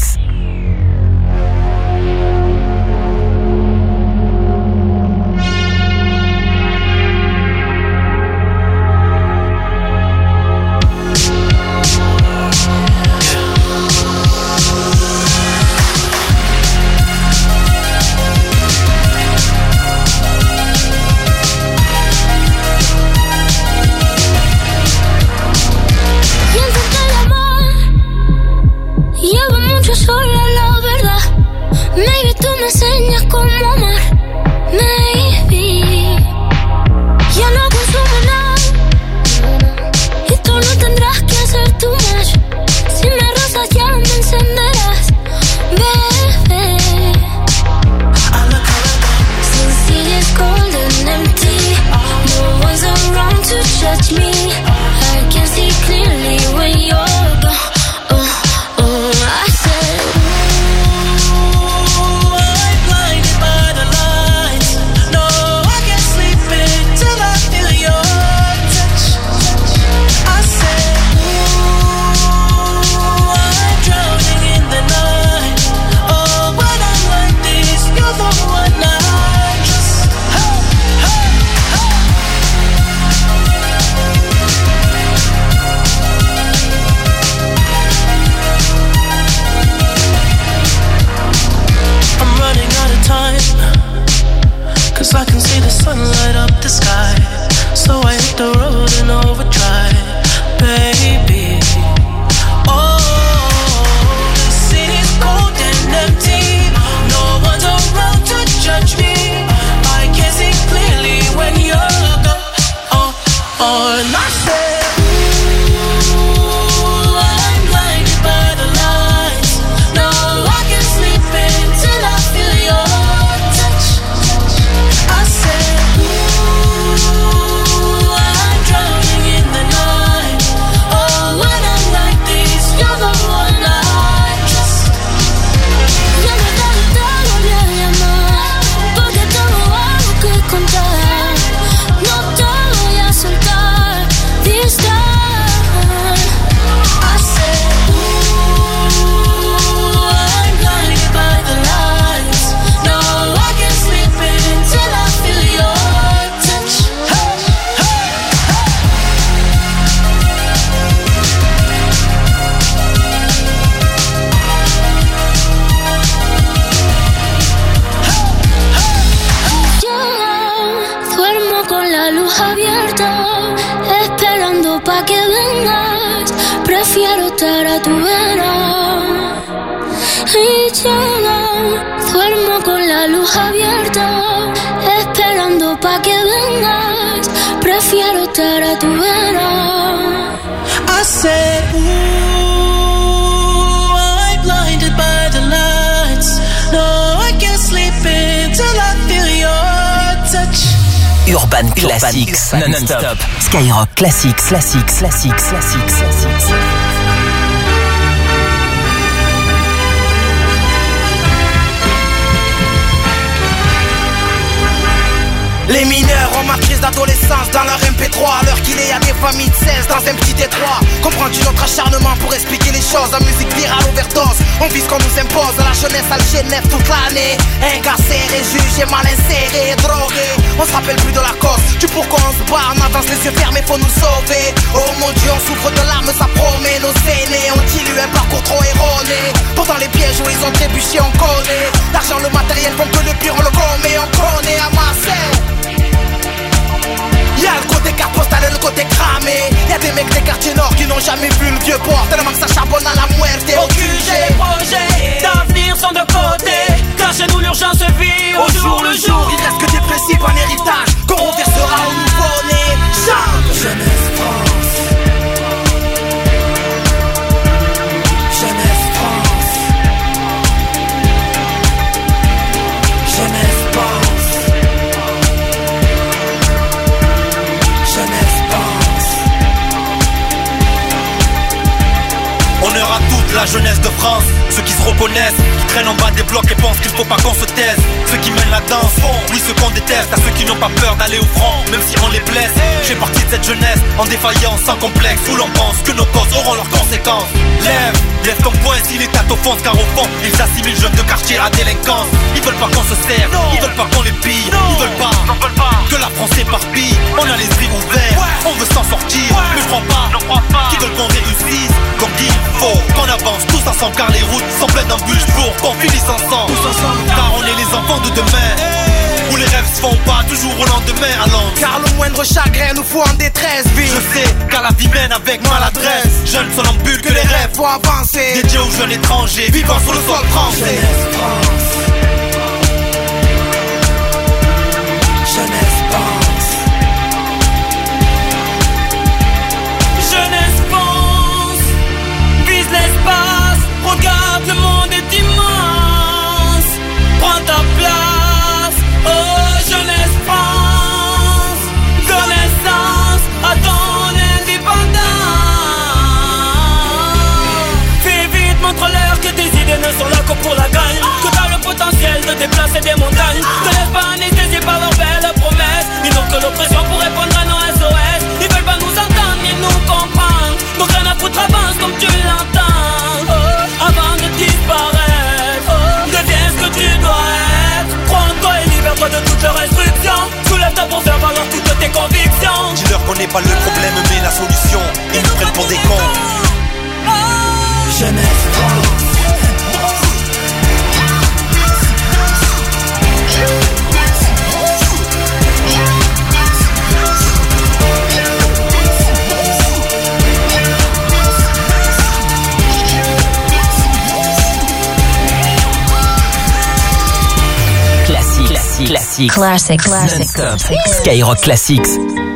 Prefiero estar a tu vera y llega, duermo con la luz abierta, esperando pa' que vengas. Prefiero estar a tu vera. I said, ooh, I'm blinded by the lights. No, I can't sleep until I feel your touch. Urban Classics, non-stop. Skyrock Classics. Les mineurs ont ma crise d'adolescence dans leur MP3. À l'heure qu'il est, y'a des familles de 16 dans un petit détroit. Comprends-tu notre acharnement pour expliquer les choses? La musique virale, overdose, on vit ce qu'on nous impose. La jeunesse a le Genève toute l'année, incarcéré, jugé, mal inséré, drogué. On se rappelle plus de la cause, du pourquoi on se bat. On avance les yeux fermés, faut nous sauver. Oh mon Dieu, on souffre de larmes, ça promet. Nos aînés ont eu un parcours trop erroné. Pourtant les pièges où ils ont trébuché, on connaît. L'argent, le matériel font que le pire, on le commet. On connaît à Marseille. Y'a le côté carte postale et le côté cramé. Y'a des mecs des quartiers nord qui n'ont jamais vu le vieux port, tellement que ça charbonne à la muerte. Au QG, les projets d'avenir sont de côté, car chez nous l'urgence vit au jour le jour. Il reste que des principes en héritage qu'on reversera au nouveau-né. Chante Jeunesse France, Jeunesse France, Jeunesse pense, Jeunesse pense. Honneur à toute la jeunesse de France, ceux qui se reconnaissent, qui traînent en bas des blocs et pensent qu'il faut pas qu'on se taise. Ceux qui mènent la danse, oui ceux qu'on déteste, à ceux qui n'ont pas peur d'aller au front, même si on les blesse. J'ai partie de cette jeunesse en défaillance, sans complexe, où l'on pense que nos causes auront leurs conséquences. Lève ton poing si l'État t'offense, car au fond, ils assimilent jeunes de quartier à délinquance. Ils veulent pas qu'on se serve, ils veulent pas qu'on les pille, ils veulent pas que la France s'éparpille. On a l'esprit ouvert, on veut s'en sortir, mais je crois pas qu'ils veulent qu'on réussisse comme il faut, qu'on avance tous ensemble, car les routes sont pleines d'embûches pour qu'on finisse ensemble. Car on est les enfants de demain, où les rêves se font pas toujours au lendemain. Alors, car le moindre chagrin nous fout en détresse, vie. Je sais car la vie mène avec maladresse. Jeunes somnambules que les rêves faut avancer, dédiés aux jeunes étrangers vivant sur le sol français. Jeunesse France, Jeunesse pense, Jeunesse pense, vise l'espace, regarde le monde est immense, prends ta place, oh jeunesse France, donne naissance à ton indépendance. Fais vite, montre-leur que tes idées ne sont là que pour la gagne, que t'as le potentiel de déplacer des montagnes. Te laisse pas anesthésier par leurs belles promesses, ils n'ont que l'oppression pour répondre à nos SOS. Ils veulent pas nous entendre ni nous comprendre, donc rien à foutre avance comme tu l'entends, oh, avant de disparaître, oh, deviens ce que tu dois être. Prends-toi et libère-toi de toutes leurs restrictions, soulève-toi pour faire valoir toutes tes convictions. Dis-leur qu'on n'est pas le problème mais la solution, ils nous prennent pour des cons. Jeunesse France, Classics. Non-stop. Skyrock Classics.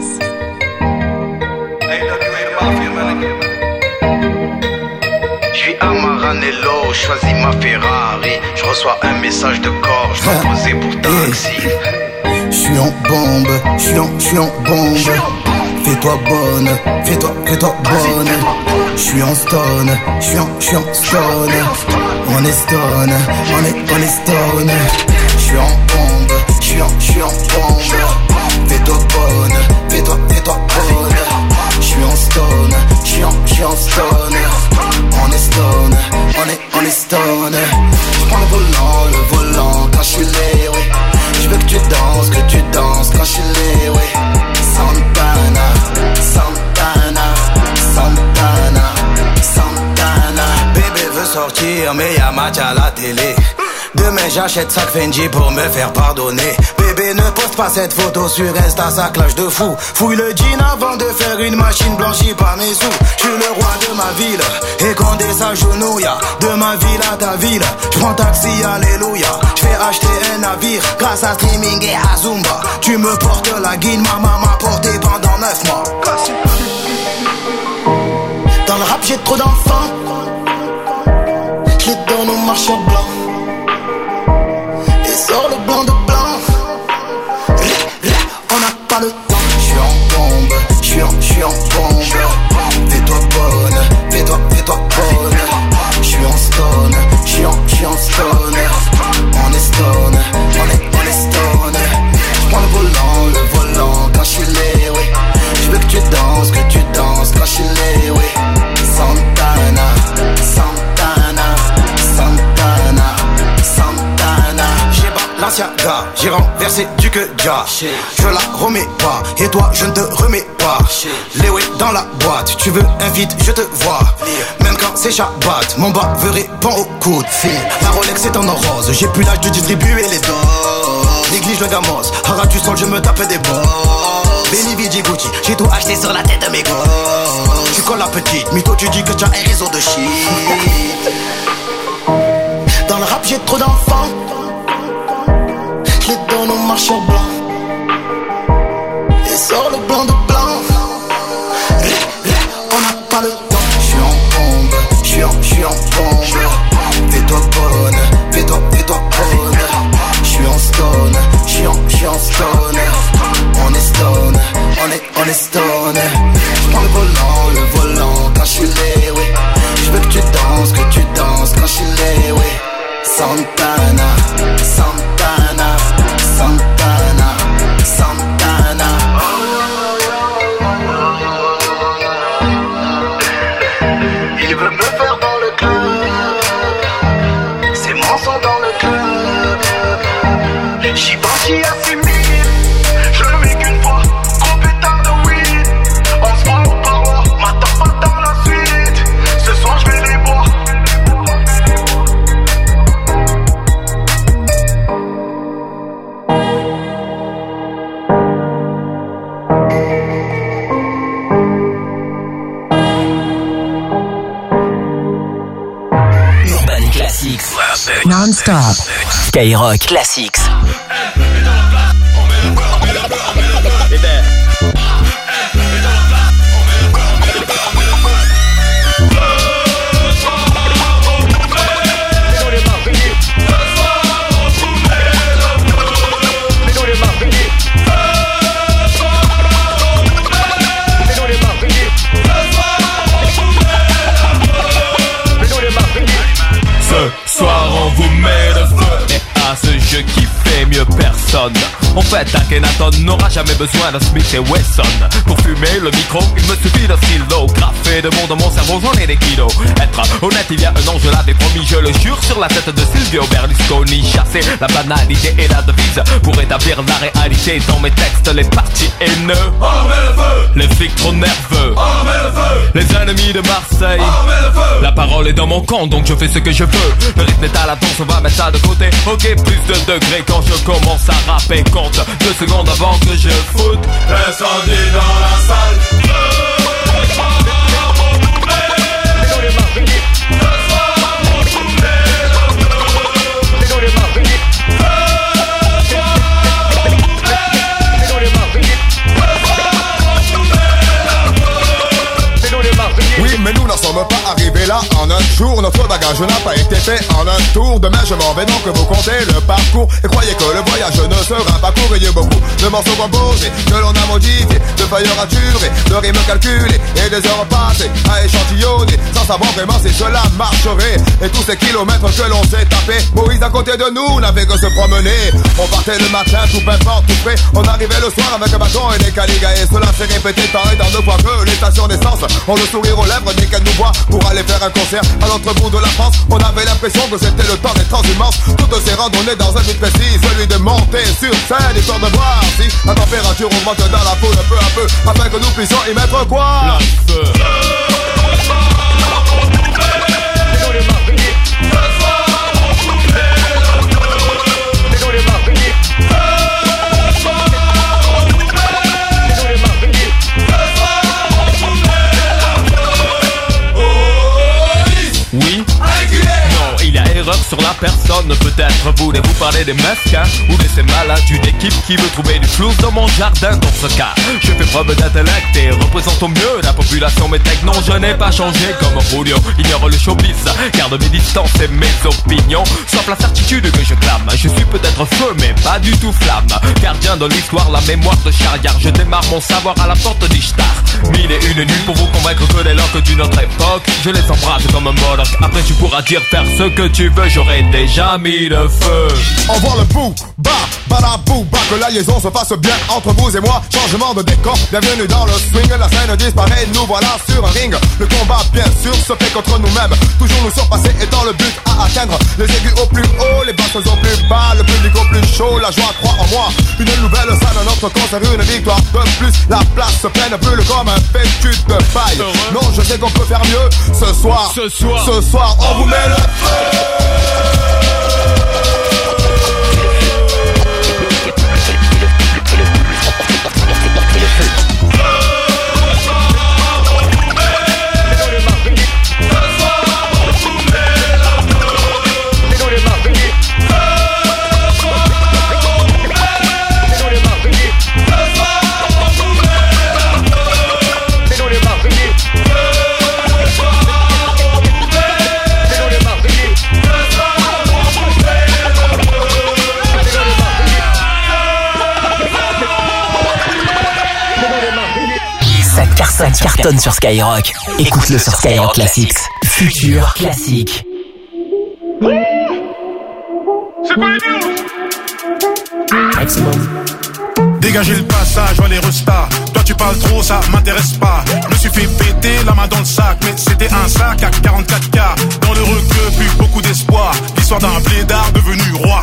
Je suis à Maranello, choisis ma Ferrari. Je reçois un message de corps, je dois poser pour taxi. Je suis en bombe, je suis en bombe. Fais-toi bonne, fais-toi bonne. Je suis en stone, je suis en stone. On est stone, on est stone. Je suis en bombe, je suis en bombe. Fais-toi bonne, fais-toi bonne. Je suis en stone, je suis en stone. On est stone, on est stone. Je prends le volant quand je suis lé, oui. Je veux que tu danses quand je suis lé, oui. Santana, bébé veut sortir mais y'a match à la télé. Demain j'achète sac Fendi pour me faire pardonner. Bébé ne poste pas cette photo sur Insta, ça clash de fou. Fouille le jean avant de faire une machine blanchie par mes sous. Je suis le roi de ma ville et Condé s'agenouille. De ma ville à ta ville, je prends taxi, alléluia. Je fais acheter un navire grâce à streaming et à Zumba. Tu me portes la guine, ma maman m'a porté pendant 9 mois. Dans le rap j'ai trop d'enfants, je les donne au marchand blanc. Sors le blanc de blanc. On n'a pas le temps. Je suis en bombe, je suis en bombe. Fais-toi bonne, fais-toi bonne. Je suis en stone, je suis en stone. On est stone, on est stone. Je prends le volant quand je suis lé, oui. Je veux que tu danses quand je suis lé, oui. Santana. L'ancien gars, j'ai renversé du que ja. Je la remets pas, et toi je ne te remets pas. Léo est dans la boîte, tu veux un feat, je te vois. Même quand c'est Shabbat, mon bas veut répondre au coup de fil. La Rolex est en or rose, j'ai plus l'âge de distribuer les doses. néglige le gamos. Hara du sol, je me tapais des boss. Benny Vidi Gucci, j'ai tout acheté sur la tête de mes gosses. Tu colles la petite, mytho tu dis que tu as un réseau de shit. Dans le rap j'ai trop d'enfants. Je les donne au marchand blanc. Et sort le blanc de blanc. On n'a pas le temps. J'suis en bombe, j'suis en bombe. Fais-toi bonne, fais-toi bonne. J'suis en stone, j'suis en stone. On est stone, on est stone. J'prends le volant quand j'suis laid, oui. J'veux que tu danses quand j'suis laid, oui. Santana, Santana, Santana, Santana. Il veut me faire dans le club. C'est mon son dans le club. J'y bandis à 6000. Je le mets qu'une fois. Gros putain de weed. On se voit au parois. M'attends pas dans la suite. Ce soir je vais les boire. Urban Classics. Non-stop. Skyrock Classics. Ce soir on vous met le feu. Et à ce jeu qui fait mieux personne. En fait, Akhenaton n'aura jamais besoin d'un Smith et Wesson. Pour fumer le micro, il me suffit d'un stylo. Graffé de monde dans mon cerveau, j'en ai des kilos. Être honnête, il y a un an, je l'avais promis, je le jure, sur la tête de Silvio Berlusconi. Chasser la banalité et la devise pour établir la réalité. Dans mes textes, les partis haineux. Les flics trop nerveux. Les ennemis de Marseille. La parole est dans mon camp, donc je fais ce que je veux. Le rythme est à la danse, on va mettre ça de côté. Ok, plus de degrés quand je commence à rapper. Compte 2 secondes avant que je foute l'incendie dans la salle. Oui, mais nous n'en sommes pas arrivés là en un jour. Notre bagage n'a pas été fait en un tour. Demain je m'en vais donc vous comptez le parcours. Et croyez que le voyage ne sera pas court. Il y a beaucoup de morceaux composés que l'on a modifiés, de feuilles raturées, de rimes calculées et des heures passées à échantillonner sans savoir vraiment si cela marcherait. Et tous ces kilomètres que l'on s'est tapé, Moïse à côté de nous n'avait que se promener. On partait le matin tout pimpant, tout frais. On arrivait le soir avec un bâton et des caligas. Et cela s'est répété tant et tant de fois que les stations d'essence ont le sourire aux lèvres dès qu'elles nous voient pour aller faire un concert à l'autre bout de la France. On avait l'impression que c'était le temps des transhumances. Toutes ces randonnées dans un but précis, celui de monter sur scène, histoire de voir si la température augmente dans la foule peu à peu, afin que nous puissions y mettre quoi? Le feu. Oui. Non, il y a erreur sur la personne. Peut-être voulez-vous parler des mesquins ou de ces malades d'une équipe qui veut trouver du flou dans mon jardin. Dans ce cas, je fais preuve d'intellect et représente au mieux la population. Mais tech, non, je n'ai pas changé comme Julio. Ignore le showbiz, garde mes distances et mes opinions. Sauf la certitude que je clame. Je suis peut-être feu, mais pas du tout flamme. Gardien de l'histoire, la mémoire de Charrière. Je démarre mon savoir à la porte d'Ishtar. 1001 nuits pour vous convaincre que les locks d'une autre époque, je les embrasse comme un Moloch. Après tu pourras dire faire ce que tu veux, j'aurais déjà mis le feu. Envoie le bout, bah, balabou, bah, que la liaison se passe bien entre vous et moi. Changement de décor, bienvenue dans le swing. La scène disparaît, nous voilà sur un ring. Le combat bien sûr se fait contre nous-mêmes. Toujours nous surpasser et dans le but à atteindre. Les aigus au plus haut, les basses au plus bas, le public au plus chaud, la joie croit en moi. Une nouvelle salle, notre concert, une victoire de plus. La place se pleine brûle comme un fétu de paille. Non, je sais qu'on peut faire mieux. Ce soir, on vous met le feu. ça cartonne sur Skyrock. Écoute-le sur Skyrock Classics. Futur classique. C'est quoi les news? Maximum. Dégagez le passage, vois les restas. Toi tu parles trop, ça m'intéresse pas. Je me suis fait péter la main dans le sac, mais c'était un sac à 44K. Dans le requeu, plus beaucoup d'espoir. L'histoire d'un blédard devenu roi.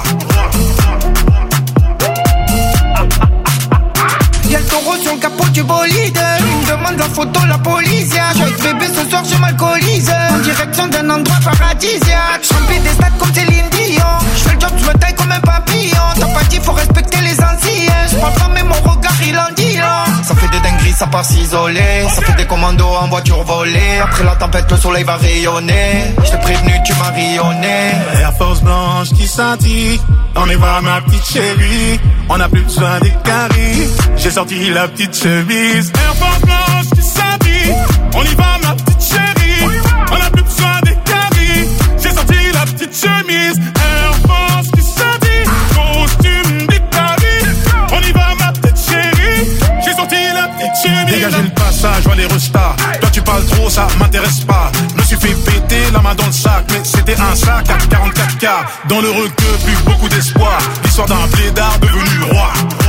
Y'a le taureau sur le capot du bolide. Il me demande la photo, la police. J'arrive bébé ce soir, je m'alcoolise. En direction d'un endroit paradisiaque. J'remplis des stades comme Céline Dion. J'fais le job, j'me taille comme un papillon. T'as pas dit, faut respecter les anciens. J'parle pas mais mon regard il en dit long. Ça fait des dingueries, ça part s'isoler. Ça fait des commandos en voiture volée. Après la tempête, le soleil va rayonner. J't'ai prévenu, tu m'as rayonné. Air Force blanche qui scintille. On y va ma petite chérie. On a plus besoin des caries. J'ai sorti la petite chemise. Air Force blanche qui scintille. On y va ma petite chérie. On a plus besoin des caries. J'ai sorti la petite chemise. Air Force qui scintille. Costume d'Italie. On y va ma petite chérie. J'ai sorti la petite chemise. Dégagez le passage, vois les restas. Toi tu parles trop, ça m'intéresse pas. Je me suis fait péter la main dans le sac, mais c'était un sac à 44K. Dans le requeu, plus beaucoup d'espoir. L'histoire d'un blédard devenu roi.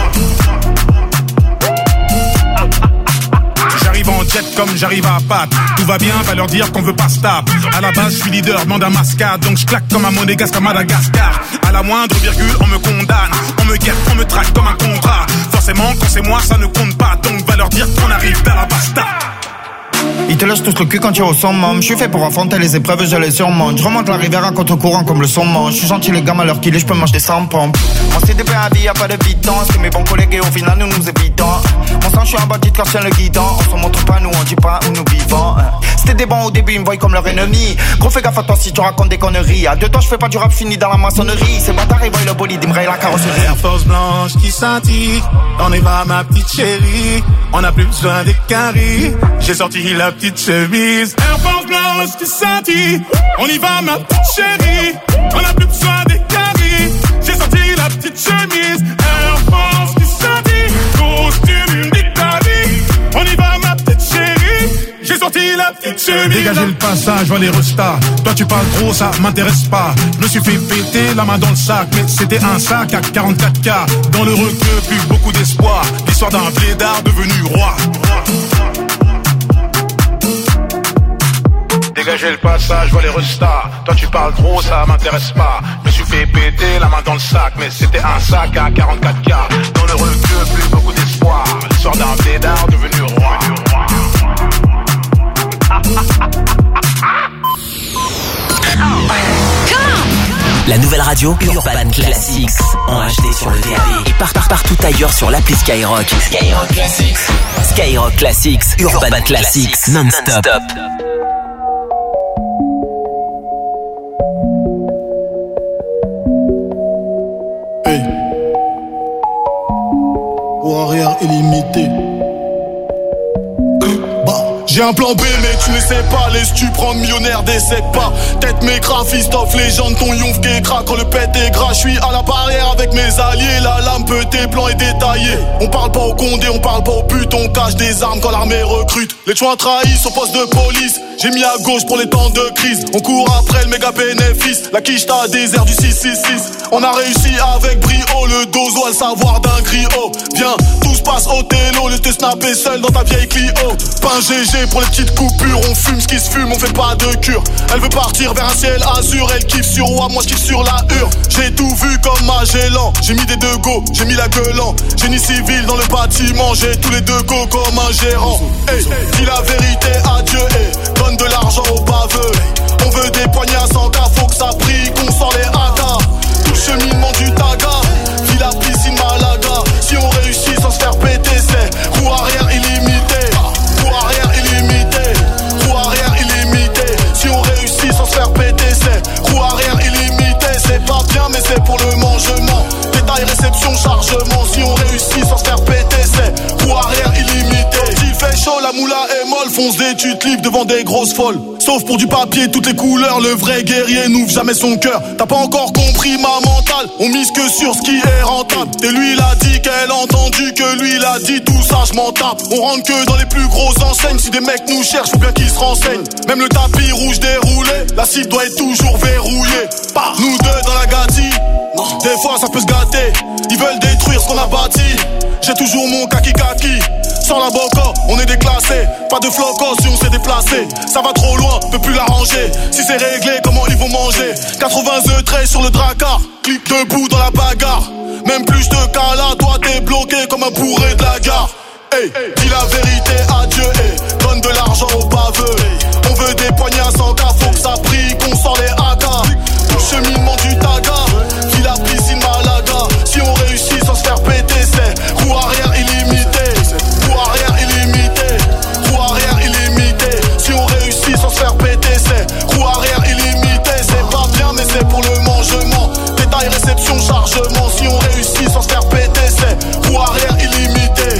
J'arrive en jet comme j'arrive à Pâques. Tout va bien, va leur dire qu'on veut pas stop. À la base, je suis leader, demande un mascade. Donc je claque comme un monégasque à Madagascar. À la moindre virgule, on me condamne. On me guette, on me traque comme un contrat. Forcément, quand c'est moi, ça ne compte pas. Donc va leur dire qu'on arrive vers la pasta. Ils te lâchent tous le cul quand tu es au summum. Je suis fait pour affronter les épreuves, je les surmonte. Je remonte la rivière à contre-courant comme le saumon. Je suis gentil les gammes à l'heure qu'il est, je peux m'acheter sans pompe. On s'est dépêché à vie, y'a pas de bidon. C'est mes bons collègues et au final nous nous évitons. Mon sang, je suis un bandit car c'est le guidon. On se montre pas, nous on dit pas où nous vivons. C'était des bons au début, ils me voient comme leur ennemi. Gros fais gaffe à toi si tu racontes des conneries. À deux temps je fais pas du rap fini dans la maçonnerie. Ces bâtards ils voient le bolide, ils me rayent la carrosserie. Air Force blanche qui scintille. On y va ma petite chérie. On a plus besoin des caries. J'ai sorti la petite chemise. Air Force blanche qui scintille. On y va ma petite chérie. On a plus besoin des caries. J'ai sorti la petite chemise. Air Force qui scintille. Costume d'Italie. On y va ma petite chérie. J'ai sorti la petite chemise. Dégagez le passage, vois les restas. Toi tu parles trop, ça m'intéresse pas. Je me suis fait péter la main dans le sac, mais c'était un sac à 44K. Dans le requeu, plus beaucoup d'espoir. L'histoire d'un blédard devenu roi. Dégagez le passage, vois les restas. Toi tu parles trop, ça m'intéresse pas. Je me suis fait péter la main dans le sac, mais c'était un sac à 44K. Dans le requeu, plus beaucoup d'espoir. L'histoire d'un blédard devenu roi. La nouvelle radio Urban Classics en HD sur le DAB et partout ailleurs sur l'appli Skyrock. Skyrock Classics. Skyrock Classics, Urban Classics, non-stop. Hey. Warrior illimité. J'ai un plan B mais tu ne sais pas. Laisse-tu prendre millionnaire, décède pas. Tête mes graphistes, off légende, ton yonf qui craque quand le pète est gras. J'suis à la barrière avec mes alliés. La lame petée, plan est détaillé. On parle pas au condé, on parle pas au but. On cache des armes quand l'armée recrute. Les chouins trahissent au poste de police. J'ai mis à gauche pour les temps de crise. On court après le méga bénéfice. La quiche t'a désert du 666. On a réussi avec brio. Le dozo a le savoir d'un griot. Viens, tout se passe au télo. Le te snapper seul dans ta vieille Clio. Pain GG pour les petites coupures. On fume ce qui se fume, on fait pas de cure. Elle veut partir vers un ciel azur. Elle kiffe sur WAP, moi je kiffe sur la hure. J'ai tout vu comme Magellan. J'ai mis des deux go, j'ai mis la gueule en. Génie civil dans le bâtiment. J'ai tous les deux go comme un gérant. Hey, dis la vérité à Dieu. Hey, donne de l'argent aux baveux. On veut des poignées à 100K. Faut que ça brille, qu'on sort les hadas. Tout le cheminement du taga. Villa piscine Malaga. Si on réussit sans se faire péter, c'est roue arrière illimité. Roue arrière illimité. Roue arrière illimité. Si on réussit sans se faire péter, c'est roue arrière illimité. C'est pas bien mais c'est pour le mangement. Détail, réception, chargement. Si on réussit sans se faire péter, c'est roue arrière illimité. S'il fait chaud, la moula est molle. Fonce des tu te livres devant des grosses folles. Sauf pour du papier, toutes les couleurs. Le vrai guerrier n'ouvre jamais son cœur. T'as pas encore compris ma mentale. On mise que sur ce qui est rentable. Et lui il a dit qu'elle a entendu, que lui il a dit tout ça je m'en tape. On rentre que dans les plus grosses enseignes. Si des mecs nous cherchent, faut bien qu'ils se renseignent. Même le tapis rouge déroulé, la cible doit être toujours verrouillée. Nous deux dans la gâtie, des fois ça peut se gâter. Ils veulent détruire ce qu'on a bâti. J'ai toujours mon kaki. Sans la boca, on est déclassé. Pas de flocos si on s'est déplacé. Ça va trop loin, peut plus l'arranger. Si c'est réglé, comment ils vont manger? 80 œufs traits sur le dracard. Clip debout dans la bagarre. Même plus je te cala, toi t'es bloqué comme un bourré de la gare. Hey, dis la vérité à Dieu, hey. Donne de l'argent aux baveux. On veut des poignées à 100K, faut que ça brille, qu'on sort les AK. Tout le cheminement du taga, qui la piscine Malaga. Si on réussit sans se faire péter, c'est roue arrière illimité. Roue arrière illimité, roue arrière illimité. Si on réussit sans se faire péter, c'est roue arrière illimité. C'est pas bien mais c'est pour le mangement. Détail, réception, chargement. Si on réussit sans se faire péter, c'est roue arrière illimité.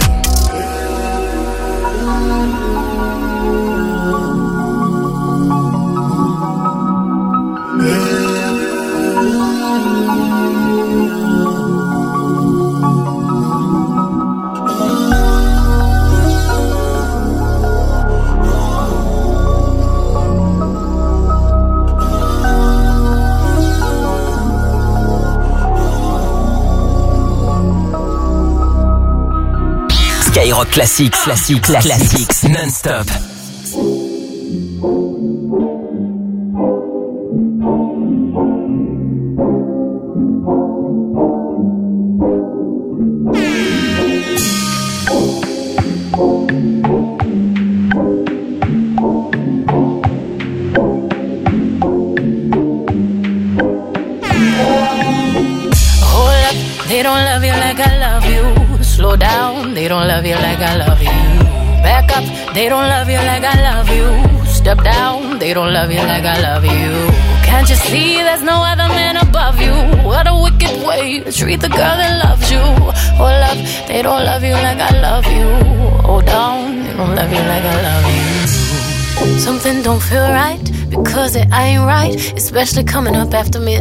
Skyrock Classics, non-stop. They don't love you like I love you. Slow down, they don't love you like I love you. Back up, they don't love you like I love you. Step down, they don't love you like I love you. Can't you see there's no other man above you? What a wicked way to treat the girl that loves you. Hold up, they don't love you like I love you. Hold down, they don't love you like I love you. Something don't feel right, because it ain't right. Especially coming up after midnight.